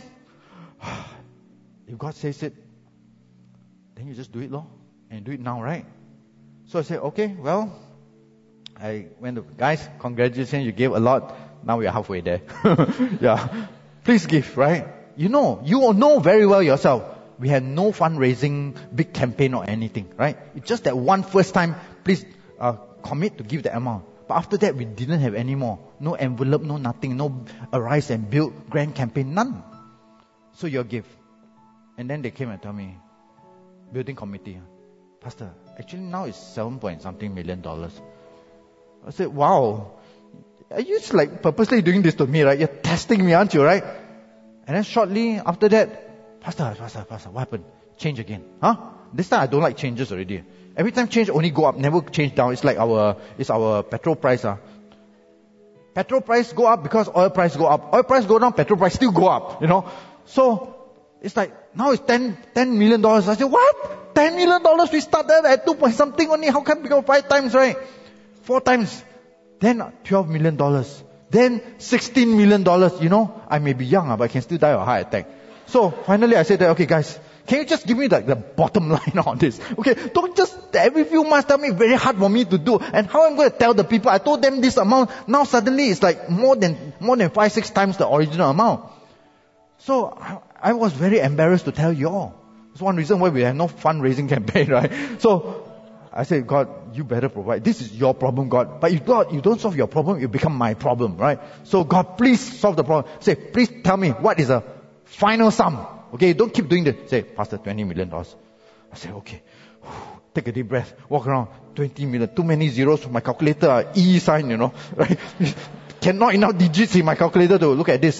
Speaker 1: if God says it, then you just do it, Lord. And do it now, right? So I said, okay, well, I went to, guys, congratulations, you gave a lot. Now we are halfway there. Yeah. Please give, right? You all know very well yourself. We had no fundraising, big campaign or anything, right? It's just that one first time, please commit to give the amount. But after that, we didn't have any more. No envelope, no nothing, no Arise and Build grand campaign, none. So your gift. And then they came and told me, building committee, Pastor, actually now it's 7 point something million dollars. I said, wow, are you just like purposely doing this to me, right? You're testing me, aren't you, right? And then shortly after that, Pastor, what happened? Change again. Huh? This time I don't like changes already. Every time change only go up, never change down. It's like our petrol price. Petrol price go up because oil price go up. Oil price go down, petrol price still go up, So, it's like, now it's $10 million. I said, what? $10 million? We started at 2 point something only. How can it become 5 times, right? 4 times. Then $12 million. Then $16 million. I may be young, but I can still die of a heart attack. So finally I said that, okay guys, can you just give me the bottom line on this? Okay, don't just every few months tell me very hard for me to do. And how I'm going to tell the people, I told them this amount, now suddenly it's like more than 5-6 times the original amount. So I was very embarrassed to tell you all. That's one reason why we have no fundraising campaign, right? So I said, God, you better provide. This is your problem, God. But if God, you don't solve your problem, it become my problem, right? So God, please solve the problem. Say, please tell me what is the final sum. Okay, don't keep doing this. Say, Pastor, $20 million. I say, okay. Take a deep breath. Walk around. 20 million. Too many zeros for my calculator. E sign, right? Cannot enough digits in my calculator to look at this.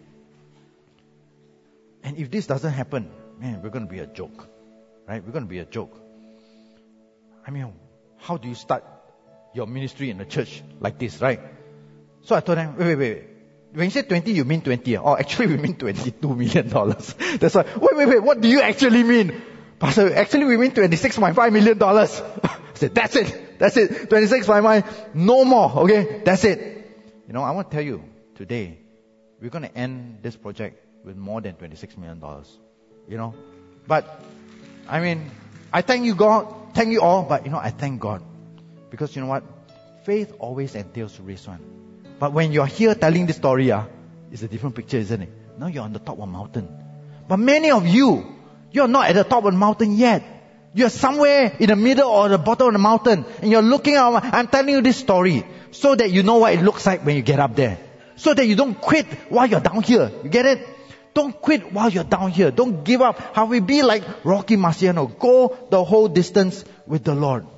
Speaker 1: And if this doesn't happen, man, we're going to be a joke. Right? We're going to be a joke. I mean, how do you start your ministry in a church like this, right? So I told them, wait. When you say 20, you mean 20. Oh, actually we mean $22 million. That's why, wait, what do you actually mean? Pastor, actually we mean $26.5 million. I said, that's it. 26.5, no more, okay? That's it. I want to tell you, today, we're going to end this project with more than $26 million. But, I mean, I thank you God, thank you all, but I thank God. Because you know what? Faith always entails risk one. But when you're here telling this story, it's a different picture, isn't it? Now you're on the top of a mountain. But many of you're not at the top of the mountain yet. You're somewhere in the middle or the bottom of the mountain. And you're looking out. I'm telling you this story so that you know what it looks like when you get up there. So that you don't quit while you're down here. You get it? Don't quit while you're down here. Don't give up. How we be like Rocky Marciano. Go the whole distance with the Lord.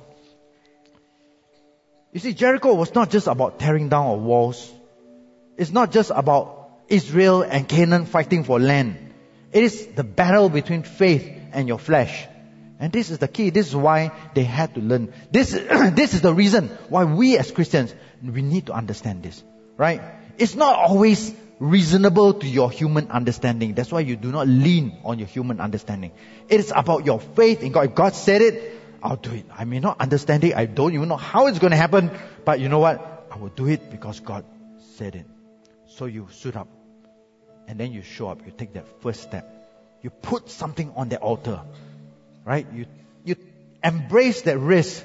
Speaker 1: You see, Jericho was not just about tearing down our walls. It's not just about Israel and Canaan fighting for land. It is the battle between faith and your flesh. And this is the key. This is why they had to learn. This is the reason why we as Christians, we need to understand this. Right? It's not always reasonable to your human understanding. That's why you do not lean on your human understanding. It is about your faith in God. If God said it, I'll do it. I may not understand it. I don't even know how it's going to happen. But you know what? I will do it because God said it. So you suit up. And then you show up. You take that first step. You put something on the altar. Right? You embrace that risk.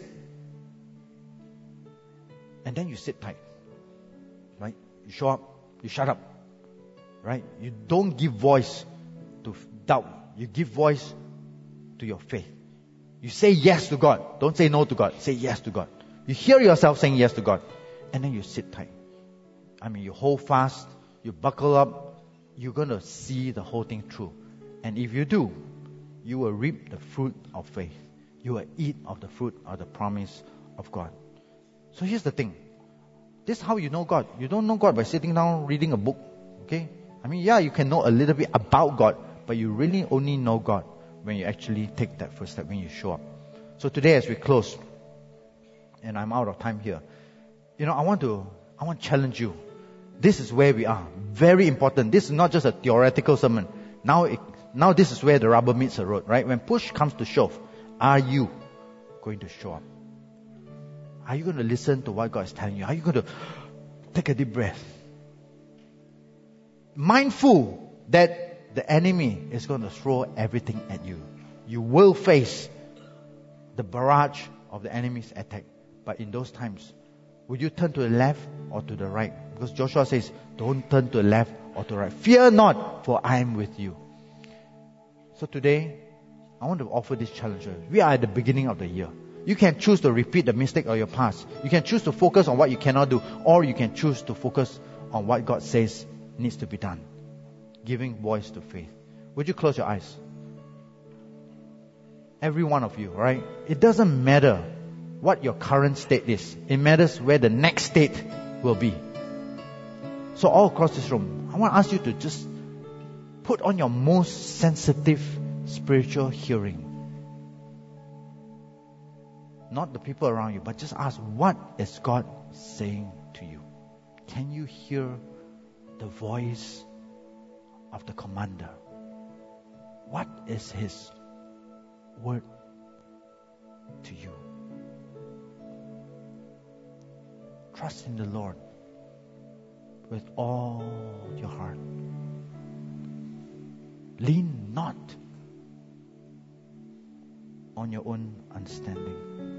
Speaker 1: And then you sit tight. Right? You show up. You shut up. Right? You don't give voice to doubt. You give voice to your faith. You say yes to God. Don't say no to God. Say yes to God. You hear yourself saying yes to God. And then you sit tight. I mean, you hold fast. You buckle up. You're going to see the whole thing through. And if you do, you will reap the fruit of faith. You will eat of the fruit of the promise of God. So here's the thing. This is how you know God. You don't know God by sitting down reading a book. Okay? I mean, yeah, you can know a little bit about God. But you really only know God when you actually take that first step, when you show up. So today as we close, and I'm out of time here, I want to challenge you. This is where we are. Very important. This is not just a theoretical sermon. Now Now this is where the rubber meets the road, right? When push comes to shove, are you going to show up? Are you going to listen to what God is telling you? Are you going to take a deep breath? Mindful that the enemy is going to throw everything at you. You will face the barrage of the enemy's attack. But in those times, would you turn to the left or to the right? Because Joshua says, don't turn to the left or to the right. Fear not, for I am with you. So today, I want to offer this challenge. We are at the beginning of the year. You can choose to repeat the mistake of your past. You can choose to focus on what you cannot do. Or you can choose to focus on what God says needs to be done. Giving voice to faith. Would you close your eyes? Every one of you, right? It doesn't matter what your current state is. It matters where the next state will be. So all across this room, I want to ask you to just put on your most sensitive spiritual hearing. Not the people around you, but just ask, what is God saying to you? Can you hear the voice of the commander? What is his word to you? Trust in the Lord with all your heart. Lean not on your own understanding.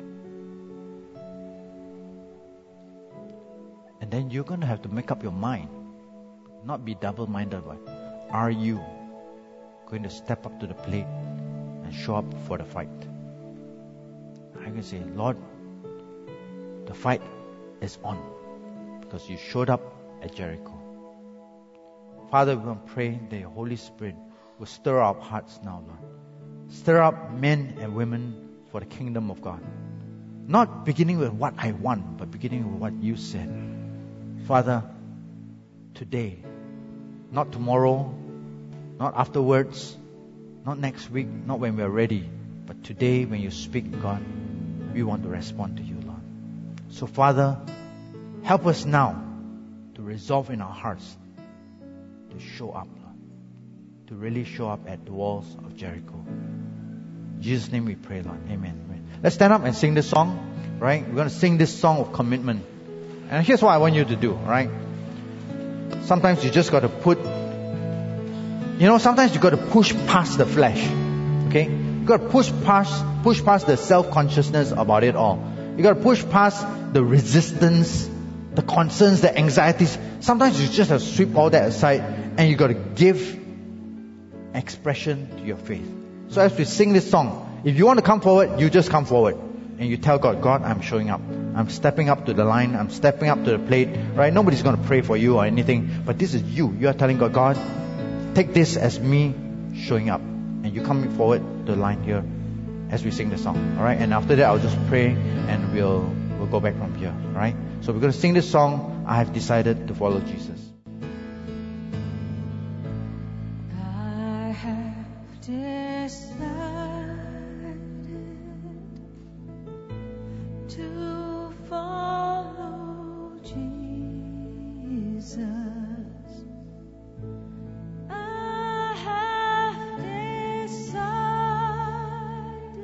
Speaker 1: And then you're going to have to make up your mind. Not be double-minded, but are you going to step up to the plate and show up for the fight? I can say, Lord, the fight is on because you showed up at Jericho. Father, we want to pray that your Holy Spirit will stir our hearts now, Lord. Stir up men and women for the kingdom of God. Not beginning with what I want, but beginning with what you said. Father, today, not tomorrow, not afterwards, not next week, not when we are ready, but today when you speak, God, we want to respond to you, Lord. So Father, help us now to resolve in our hearts to show up, Lord, to really show up at the walls of Jericho. In Jesus' name we pray, Lord. Amen. Amen. Let's stand up and sing this song, right? We're going to sing this song of commitment. And here's what I want you to do, right? Sometimes you just got to sometimes you got to push past the flesh. Okay? You got to push past the self-consciousness about it all. You got to push past the resistance, the concerns, the anxieties. Sometimes you just have to sweep all that aside and you got to give expression to your faith. So as we sing this song, if you want to come forward, you just come forward. And you tell God, God, I'm showing up. I'm stepping up to the line. I'm stepping up to the plate. Right? Nobody's going to pray for you or anything. But this is you. You are telling God, God, take this as me showing up. And you come forward to the line here as we sing the song. Alright? And after that, I'll just pray and we'll go back from here. Alright? So we're going to sing this song, I Have Decided to Follow Jesus.
Speaker 2: I have decided to follow Jesus. I have decided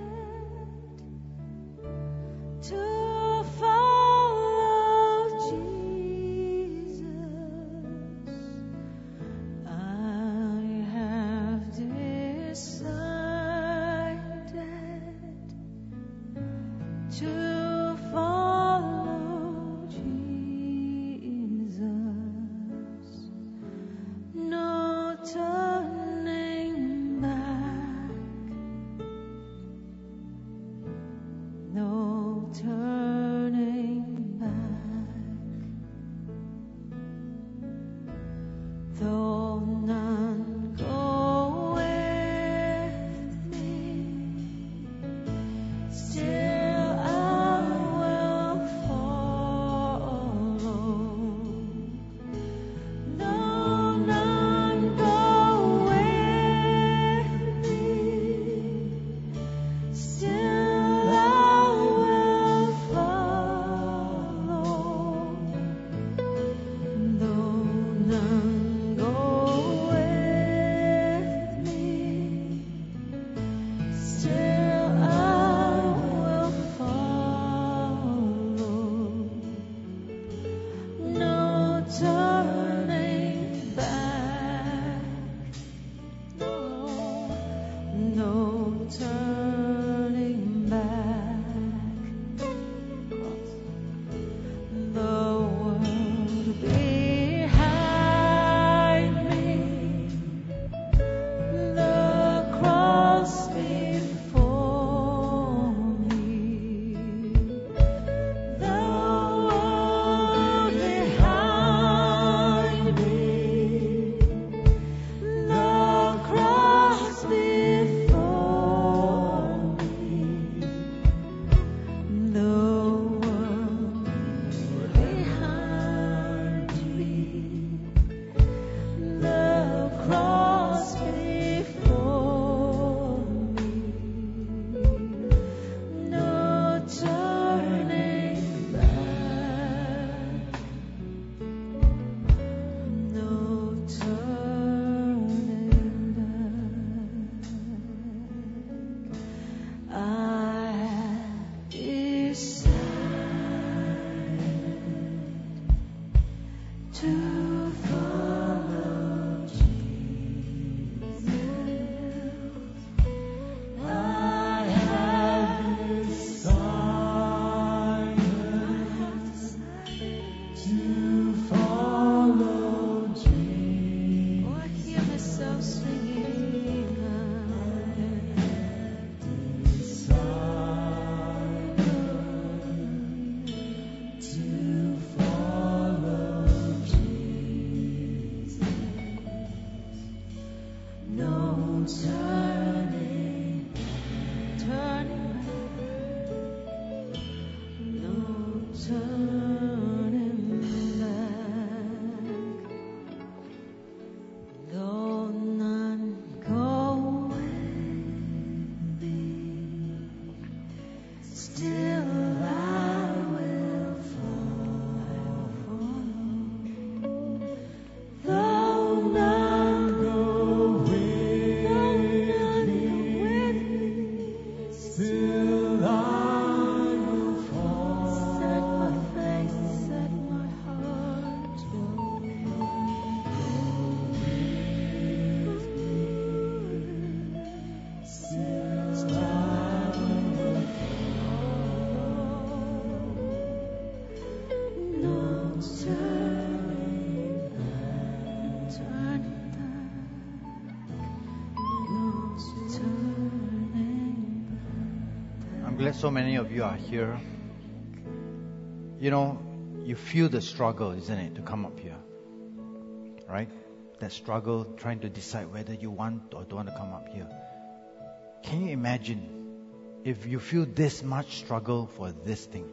Speaker 2: to follow Jesus. I have decided to follow
Speaker 1: So many of you are here. You know, you feel the struggle, isn't it, to come up here? Right? That struggle trying to decide whether you want or don't want to come up here. Can you imagine if you feel this much struggle for this thing?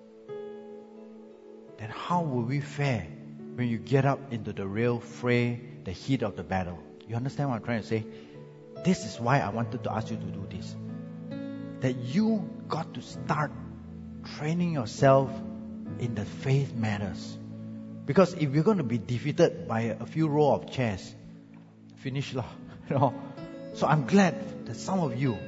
Speaker 1: Then how will we fare when you get up into the real fray, the heat of the battle? You understand what I'm trying to say? This is why I wanted to ask you to do this. That you got to start training yourself in the faith matters. Because if you're going to be defeated by a few row of chairs, finish lah. You know. So I'm glad that some of you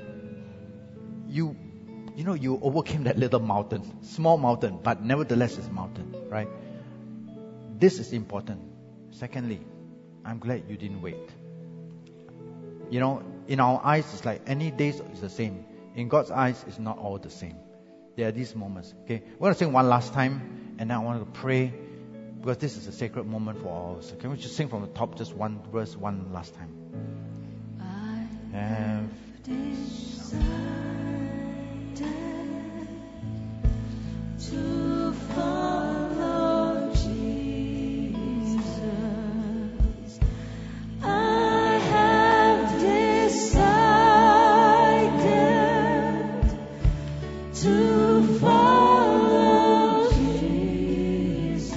Speaker 1: overcame that little mountain, small mountain, but nevertheless it's a mountain, right? This is important. Secondly, I'm glad you didn't wait. You know, in our eyes, it's like any days is the same. In God's eyes, it's not all the same. There are these moments. Okay, we're going to sing one last time, and then I want to pray, because this is a sacred moment for all of us. Can we just sing from the top, just one verse, one last time? I have decided to follow Jesus. I have decided to follow Jesus.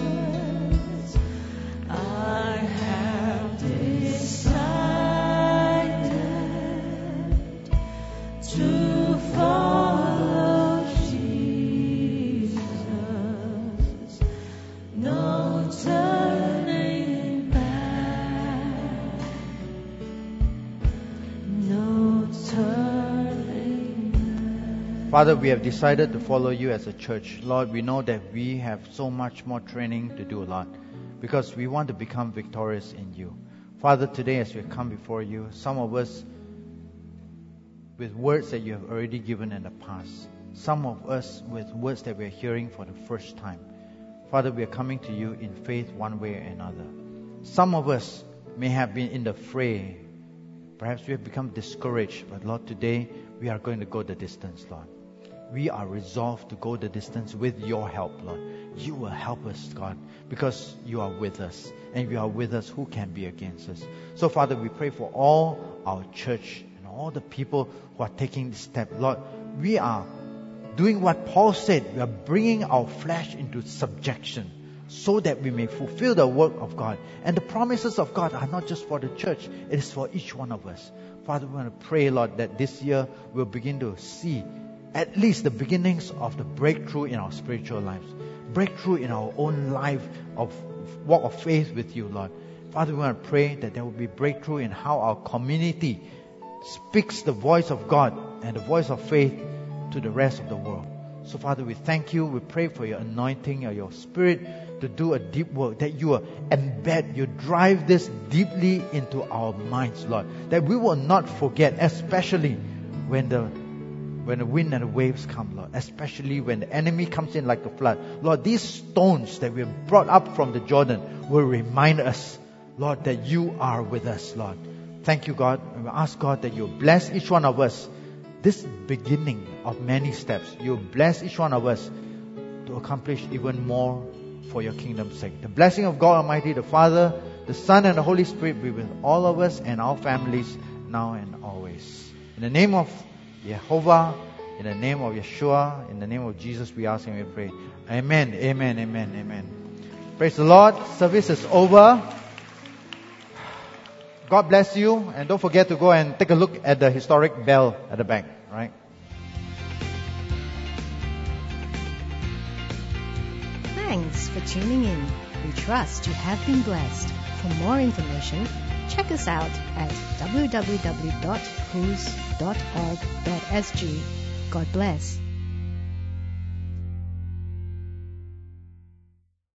Speaker 1: I have decided to follow Jesus. No turning back. No turning back. Father, we have decided to follow you as a church. Lord, we know that we have so much more training to do, Lord, because we want to become victorious in you. Father, today as we come before you, some of us with words that you have already given in the past. Some of us with words that we are hearing for the first time. Father, we are coming to you in faith one way or another. Some of us may have been in the fray. Perhaps we have become discouraged. But Lord, today we are going to go the distance, Lord. We are resolved to go the distance with your help, Lord. You will help us, God, because you are with us. And if you are with us, who can be against us? So, Father, we pray for all our church and all the people who are taking this step. Lord, we are doing what Paul said. We are bringing our flesh into subjection so that we may fulfill the work of God. And the promises of God are not just for the church. It is for each one of us. Father, we want to pray, Lord, that this year we'll begin to see at least the beginnings of the breakthrough in our spiritual lives. Breakthrough in our own life of walk of faith with you, Lord. Father, we want to pray that there will be breakthrough in how our community speaks the voice of God and the voice of faith to the rest of the world. So, Father, we thank you. We pray for your anointing or your spirit to do a deep work, that you will embed, you drive this deeply into our minds, Lord. That we will not forget, especially when the wind and the waves come, Lord. Especially when the enemy comes in like a flood. Lord, these stones that we have brought up from the Jordan will remind us, Lord, that you are with us, Lord. Thank you, God. And we ask, God, that you bless each one of us. This beginning of many steps, you bless each one of us to accomplish even more for your kingdom's sake. The blessing of God Almighty, the Father, the Son, and the Holy Spirit be with all of us and our families now and always. In the name of Jehovah, in the name of Yeshua, in the name of Jesus, we ask and we pray. Amen, amen, amen, amen. Praise the Lord. Service is over. God bless you. And don't forget to go and take a look at the historic bell at the back, right?
Speaker 3: Thanks for tuning in. We trust you have been blessed. For more information, check us out at www.whos.org.sg. God bless.